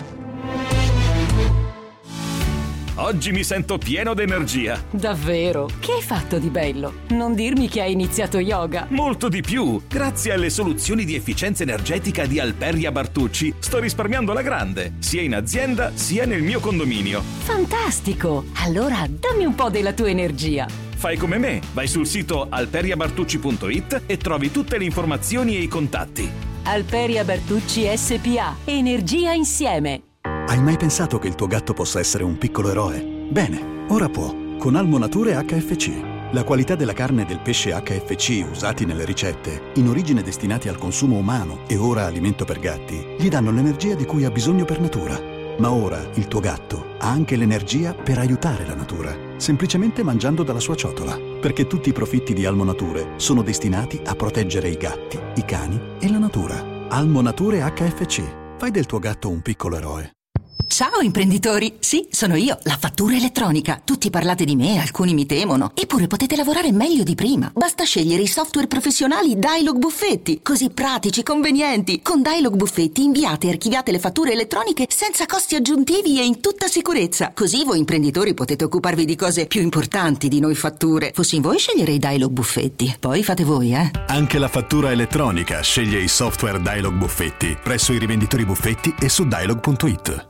Oggi mi sento pieno d'energia. Davvero? Che hai fatto di bello? Non dirmi che hai iniziato yoga. Molto di più. Grazie alle soluzioni di efficienza energetica di Alperia Bartucci sto risparmiando alla grande, sia in azienda sia nel mio condominio. Fantastico! Allora dammi un po' della tua energia. Fai come me, vai sul sito alperiabartucci punto it e trovi tutte le informazioni e i contatti. Alperia Bertucci S P A. Energia insieme. Hai mai pensato che il tuo gatto possa essere un piccolo eroe? Bene, ora può, con Almo Nature H F C. La qualità della carne e del pesce H F C usati nelle ricette, in origine destinati al consumo umano e ora alimento per gatti, gli danno l'energia di cui ha bisogno per natura. Ma ora il tuo gatto ha anche l'energia per aiutare la natura, semplicemente mangiando dalla sua ciotola, perché tutti i profitti di Almo Nature sono destinati a proteggere i gatti, i cani e la natura. Almo Nature H F C. Fai del tuo gatto un piccolo eroe. Ciao imprenditori, sì, sono io, la fattura elettronica. Tutti parlate di me, alcuni mi temono. Eppure potete lavorare meglio di prima. Basta scegliere i software professionali Dialog Buffetti, così pratici, convenienti. Con Dialog Buffetti inviate e archiviate le fatture elettroniche senza costi aggiuntivi e in tutta sicurezza. Così voi imprenditori potete occuparvi di cose più importanti di noi fatture. Fossi in voi sceglierei Dialog Buffetti. Poi fate voi, eh. Anche la fattura elettronica sceglie i software Dialog Buffetti presso i rivenditori Buffetti e su dialog punto it.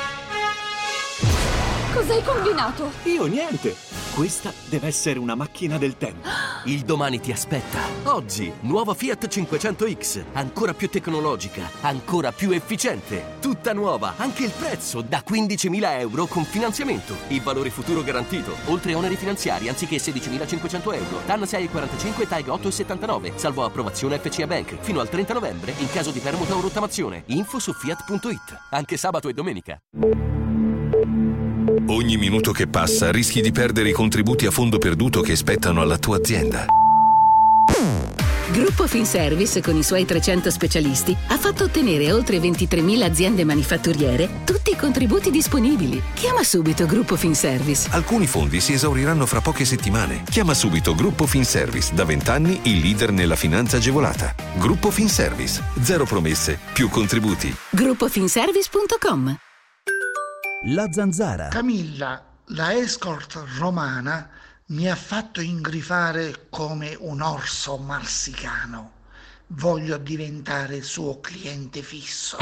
Cos'hai combinato? Io niente. Questa deve essere una macchina del tempo. Il domani ti aspetta. Oggi, nuova Fiat cinquecento X. Ancora più tecnologica, ancora più efficiente. Tutta nuova, anche il prezzo da quindicimila euro con finanziamento. Il valore futuro garantito. Oltre oneri finanziari anziché sedicimilacinquecento euro. T A N sei virgola quarantacinque, T A G otto virgola settantanove. Salvo approvazione F C A Bank. Fino al trenta novembre in caso di permuta o rottamazione. Info su fiat punto it. Anche sabato e domenica. Ogni minuto che passa rischi di perdere i contributi a fondo perduto che spettano alla tua azienda. Gruppo Finservice, con i suoi trecento specialisti, ha fatto ottenere a oltre ventitremila aziende manifatturiere tutti i contributi disponibili. Chiama subito Gruppo Finservice. Alcuni fondi si esauriranno fra poche settimane. Chiama subito Gruppo Finservice, da vent'anni il leader nella finanza agevolata. Gruppo Finservice, zero promesse, più contributi. gruppo finservice punto com. La Zanzara. Camilla, la escort romana, mi ha fatto ingrifare come un orso marsicano. Voglio diventare suo cliente fisso.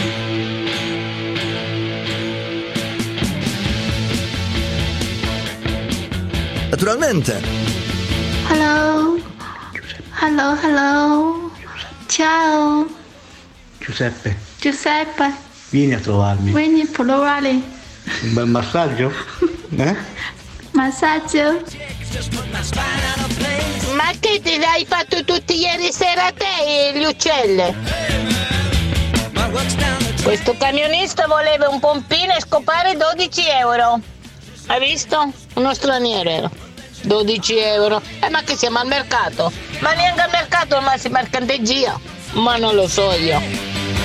Naturalmente. Hello. Hello, hello. Ciao. Giuseppe, Giuseppe, vieni a trovarmi. vieni a provare. Un bel massaggio? Eh? Massaggio. Ma che te l'hai fatto tutti ieri sera a te, gli uccelli? Questo camionista voleva un pompino e scopare dodici euro. Hai visto? Uno straniero era. dodici euro. Eh, ma che siamo al mercato? Ma neanche al mercato, ma si mercanteggia. Ma non lo so io.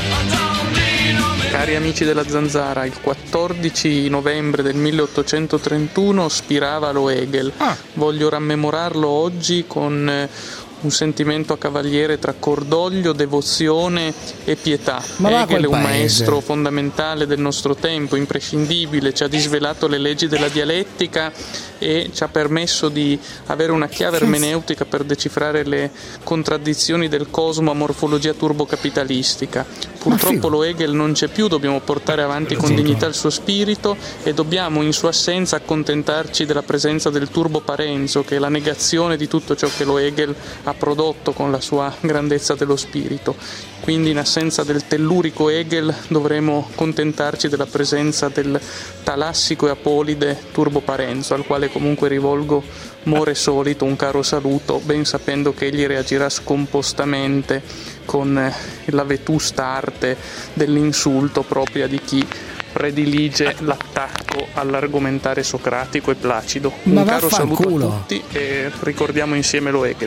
Cari amici della Zanzara, il quattordici novembre del milleottocentotrentuno spirava lo Hegel. Ah. Voglio rammemorarlo oggi con eh, un sentimento a cavaliere tra cordoglio, devozione e pietà. Ma Hegel è un paese. maestro fondamentale del nostro tempo, imprescindibile, ci ha disvelato le leggi della dialettica e ci ha permesso di avere una chiave ermeneutica per decifrare le contraddizioni del cosmo a morfologia turbocapitalistica. Purtroppo lo Hegel non c'è più, dobbiamo portare avanti con dignità il suo spirito e dobbiamo in sua assenza accontentarci della presenza del turbo Parenzo, che è la negazione di tutto ciò che lo Hegel ha prodotto con la sua grandezza dello spirito. Quindi in assenza del tellurico Hegel dovremo contentarci della presenza del talassico e apolide turbo Parenzo, al quale comunque rivolgo more solito un caro saluto, ben sapendo che egli reagirà scompostamente con la vetusta arte dell'insulto propria di chi predilige l'attacco all'argomentare socratico e placido. Un Ma caro saluto culo. a tutti e ricordiamo insieme lo Hegel.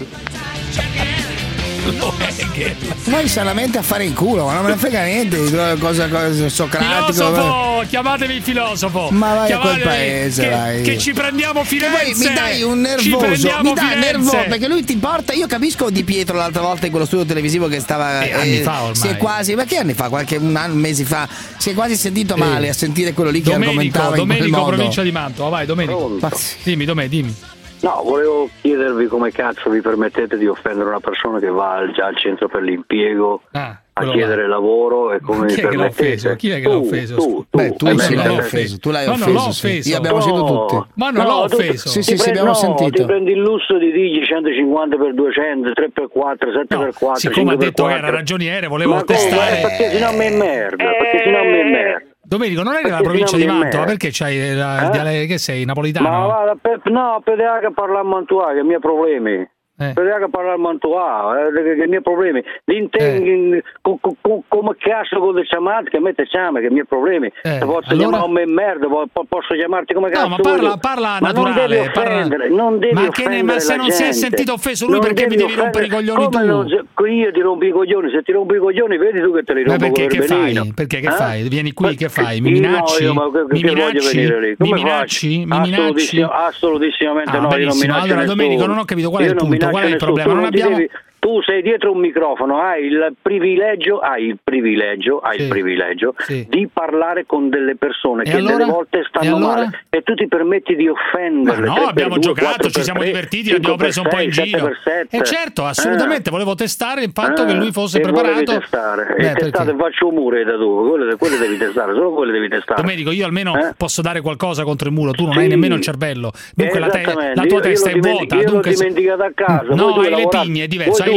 Voi sanamente a fare in culo, ma non me ne frega niente di cosa, cosa socratico. Filosofo, chiamatevi il filosofo. Ma vai a quel Chiamatevi paese, che, vai. che ci prendiamo Firenze. Poi mi dai un Ci nervoso, prendiamo mi dai Firenze. nervoso perché lui ti porta. Io capisco Di Pietro l'altra volta in quello studio televisivo che stava Eh, anni fa ormai. si è quasi, ma che anni fa? Qualche un anno, mesi fa, si è quasi sentito Eh. male a sentire quello lì che Domenico, argomentava in quel Domenico, modo. provincia di Mantova, vai Domenico. Dimmi, Domè, dimmi. No, volevo chiedervi come cazzo vi permettete di offendere una persona che va al, già al centro per l'impiego Ah, a chiedere lavoro e come chi vi è che l'ha permettete? offeso? Chi è che l'ha Tu, offeso? Tu, tu, Beh, tu tu sì, hai l'hai messo- offeso, tu l'hai Ma non offeso, l'ho sì. offeso. Io abbiamo sentito No. tutti. Ma non l'ho tu- offeso. Sì, sì, ti sì, prendi- abbiamo no, sentito. ti prendi il lusso di dirgli centocinquanta per duecento, tre per quattro, sette per quattro, Siccome ha cinque per detto che quattro. era ragioniere, volevo Ma come? testare. Eh, perché sennò mi merda, perché sennò mi merda. Domenico, non eri della Perché provincia di sennò mi Mantova, merda. perché c'hai la, il Eh? dialetto che sei napolitano? Ma guarda, per, no, per che parlare a Mantua, che i miei problemi. Eh. Per che parlare a Mantua, eh, che i miei problemi. L'inten- co- co- co- come cazzo con le chiamate, che mette chiama, che i miei problemi. Eh, Se posso allora- chiamare me merda, po- po- posso chiamarti come cazzo No, ma parla, vuoi. parla Ma non naturale. devi parla- offendere, non devi ma, che ne- offendere ma se la non si è gente. sentito offeso lui, Non perché mi devi offendere- rompere i coglioni come tu? non se- io ti rompo i coglioni, se ti rompo i coglioni vedi tu che te li Ma rompo perché con che il benino. fai? Perché che Eh? fai? Vieni qui, che fai? Mi Io minacci? no, io, ma che- Mi che voglio minacci? venire lì? Mi Come minacci? faccio? Mi minacci? Assolutissimo- assolutamente Ah, no, io non benissimo. minaccio Allora, nessuno. Domenico, non ho capito qual è Io il non punto, qual è il minaccio problema? nessuno. Non Tu ti abbiamo... devi- Tu sei dietro un microfono, hai il privilegio, hai il privilegio, hai Sì. il privilegio Sì. di parlare con delle persone E che allora? delle volte stanno E allora? male e tu ti permetti di offenderle. Ma no, tre per abbiamo due, giocato, quattro ci per siamo tre, divertiti, cinque abbiamo per preso un po' in sei, giro. sette per sette. E certo, assolutamente, Eh. volevo testare il fatto che Eh, lui fosse e preparato. volevi testare. Beh, e perché? testate faccio un muro da tu, quelle, quelle devi testare, solo quelle devi testare. Domenico, io almeno Eh? posso dare qualcosa contro il muro, tu non Sì. hai nemmeno il cervello. Dunque la, te- Esattamente. la tua Io- io testa l'ho è dimentico- vuota. io l'ho Dunque se- dimenticato a casa. No, Voi due hai le lavorate- pigne, è diverso. voi Hai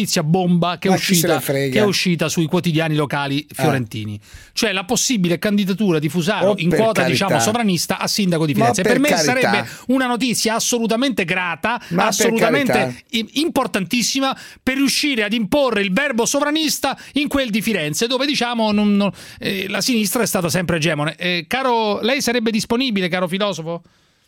notizia bomba che è, Ma chi se uscita, ne frega? che è uscita sui quotidiani locali fiorentini, cioè la possibile candidatura di Fusaro Oh, in per quota carità. diciamo sovranista a sindaco di Ma Firenze. Per, per me carità. sarebbe una notizia assolutamente grata, Ma per assolutamente carità. i- importantissima per riuscire ad imporre il verbo sovranista in quel di Firenze, dove diciamo non- non- eh, la sinistra è stata sempre egemone. Eh, caro, lei sarebbe disponibile, caro filosofo?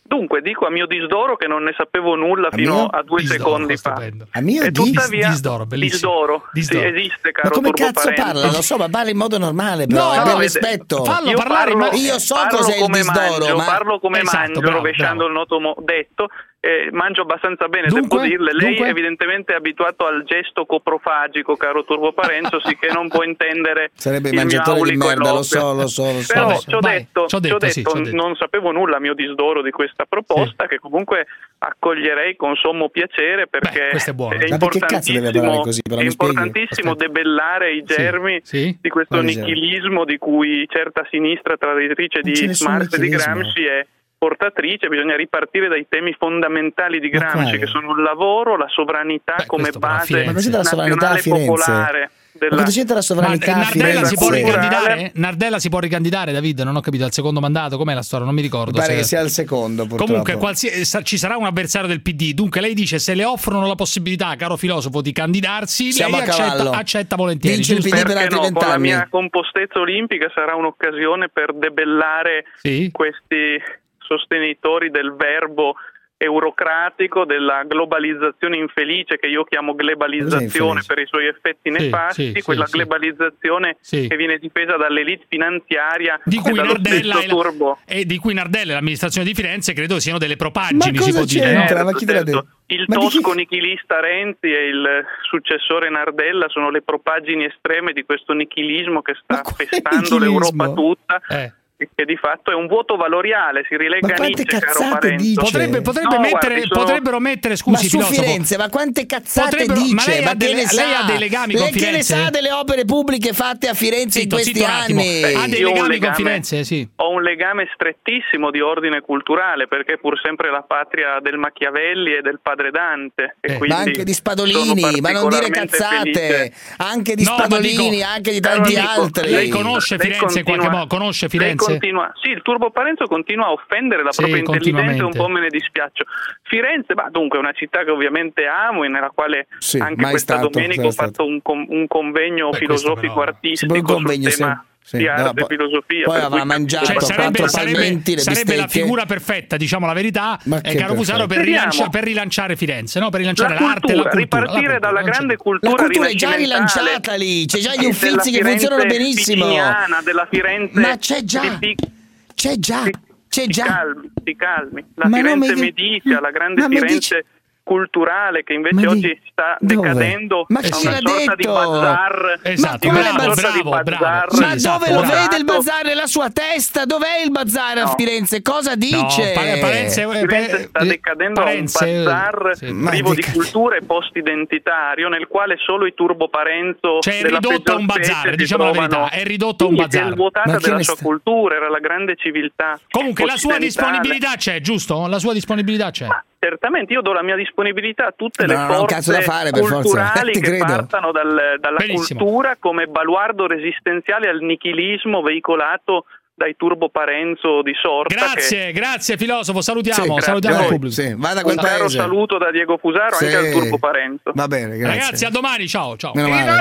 Dunque, dico a mio disdoro che non ne sapevo nulla A fino mio? a due Disdoro, secondi fa. stupendo. A mio E dis- tuttavia, disdoro, bellissimo. disdoro, Disdoro. Sì, esiste, Ma caro come Turbo cazzo Parenzo. parla? Lo so, ma parla in modo normale, però, No, è no, per vede, rispetto. fallo Io parlare in parlo, mo- Io so parlo cos'è il come disdoro, mangio, ma- parlo come Esatto, mangio, bravo, rovesciando bravo. il noto mo- detto. Eh, mangio abbastanza bene, Dunque? devo dirle. Lei Dunque? evidentemente è abituato al gesto coprofagico, caro Turbo Parenzo, sicché non può intendere Sarebbe il il mio mangiatore di aulico merda, lo eloquio. so, lo so, lo so. Però lo so. ci ho Vai, detto, ci ho ci ho detto, sì, detto, ci ho detto. non sapevo nulla a mio disdoro di questa proposta, che comunque accoglierei con sommo piacere, perché Beh, questo è buono. è Ma perché cazzo deve parlare importantissimo, così? Però è mi spieghi? importantissimo Aspetta. debellare i Sì, germi sì. di questo Quali germi? nichilismo di cui certa sinistra traditrice Non c'è di nessun Marx e di nichilismo. Gramsci è portatrice. Bisogna ripartire dai temi fondamentali di Ma Gramsci, quali? che sono il lavoro, la sovranità Beh, come questo però a base Firenze. Ma cos'è la sovranità a nazionale Firenze? popolare Ma della... cosa c'entra la Ma sovranità a Nardella si può Firenze? ricandidare? Nardella si può ricandidare, David? Non ho capito, al secondo mandato, com'è la storia? Non mi ricordo. Mi pare se- che sia il secondo, purtroppo. Comunque qualsiasi- sa- ci sarà un avversario del P D, dunque lei dice se le offrono la possibilità, caro filosofo, di candidarsi, Siamo lei a accetta, cavallo. accetta volentieri. Vince il giusto? P D per Perché altri no, con la vent'anni. mia compostezza olimpica sarà un'occasione per debellare Sì. questi sostenitori del verbo eurocratico, della globalizzazione infelice, che io chiamo globalizzazione infelice? per i suoi effetti Sì, nefasti, sì, quella sì, sì. globalizzazione Sì. che viene difesa dall'elite finanziaria Di e cui, dallo Nardella stesso e, la, turbo. e di cui Nardella e l'amministrazione di Firenze credo siano delle Ma propaggini, si cosa può dire. c'entra? no? Ma chi te l'ha detto? Il Ma di chi- tosco nichilista Renzi e il successore Nardella sono le propaggini estreme di questo nichilismo che sta Ma quale festando nichilismo? l'Europa tutta, Eh. e che di fatto è un vuoto valoriale, si rilega Ma a quante Nietzsche, caro cazzate Parenzo. dice? Potrebbe, potrebbe No, mettere, guardi, sono- potrebbero mettere, Ma scusi, su filosofo. Firenze, ma quante cazzate Potrebbero- dice? ma lei ha che delle- ne lei sa? ha dei legami Lei con che ne Firenze? sa delle opere pubbliche fatte a Firenze Zitto, in questi zitto un attimo. anni? Beh, Ha dei io ho un legami legame- con Firenze, sì. Ho un legame strettissimo di ordine culturale, perché è pur sempre la patria del Machiavelli e del padre Dante. E Eh, quindi Ma anche di sono Spadolini, ma non dire particolarmente cazzate, felice. anche di No, ma Spadolini, dico- anche di Caro tanti amico, altri. lei conosce Lei Firenze in qualche continua- modo? Conosce lei Firenze? continua- sì, il Turbo Parenzo continua a offendere la Sì, propria intelligenza e un continuamente. po' me ne dispiaccio. Firenze, ma dunque è una città che ovviamente amo e nella quale Sì, anche mai questa stato, domenica sei ho fatto un, com- un convegno Beh, questo filosofico però- artistico Sì, poi un convegno, sul tema sì, di sì. arte No, e poi- filosofia. poi per aveva cui- mangiato Cioè, sarebbe, quattro sarebbe- palmenti, le sarebbe la bistecche. figura perfetta, diciamo la verità, Ma eh, che caro Fusaro, per, perfetto. rilancia- per rilanciare Firenze, no? Per La rilanciare l'arte e la cultura, cultura. ripartire la cultura, dalla non c'è grande dubbio. cultura La cultura è già rinascimentale, rilanciata lì, c'è già gli della uffizi che Firenze funzionano benissimo. piciniana, della Firenze Ma c'è già, di Pic- c'è già, c'è Ti già. calmi, ti calmi. La Ma no, Firenze mi- medicea, la grande ma mi Firenze dici- culturale, che invece Ma di- oggi sta dove? decadendo Ma a chi una l'ha sorta di detto? bazar. Esatto, Ma una quale sorta bravo, di bravo, bazar. bravo. Ma Sì, esatto, dove lo bravo. vede il bazar nella sua testa? Dov'è il bazar a No. Firenze? Cosa No, dice? Pare- Parenze, eh, Firenze eh, sta decadendo Parenze, a un bazar sì. Ma privo di deca- cultura e post-identitario, nel quale solo i turbo Parenzo Cioè, è della ridotto a un peggior bazar, specie si diciamo la verità, trovano. è ridotto a un Sì, bazar. È svuotata Ma che della ne sua sta- cultura, era la grande civiltà. Comunque la sua occidentale. disponibilità c'è, giusto? La sua disponibilità c'è. Ma certamente io do la mia disponibilità a tutte le No, no, un cazzo da forze fare, per forza. culturali Ti che credo. partano dal- dalla Benissimo. cultura come baluardo resistenziale al nichilismo veicolato dai turbo Parenzo di sorta. Grazie, grazie filosofo, salutiamo, Sì, salutiamo grazie il a voi. pubblico. Sì, vada a Un quel caro paese. saluto da Diego Fusaro Sì. anche al turbo Parenzo. Va bene, grazie. Ragazzi, a domani, ciao, ciao. Meno male.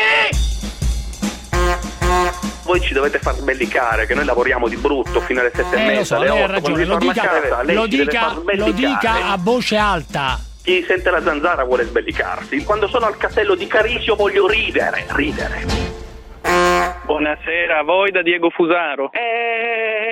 Voi ci dovete far sbellicare che noi lavoriamo di brutto fino alle sette e Eh, lo mezza, so, alle lei ha otto, quando ragione, si lo torna a dica, casa, lei lo ci deve dica, far lo sbellicare. dica a voce alta. Chi sente la zanzara vuole sbellicarsi. Quando sono al castello di Carisio voglio ridere, ridere. Buonasera a voi da Diego Fusaro. Eh,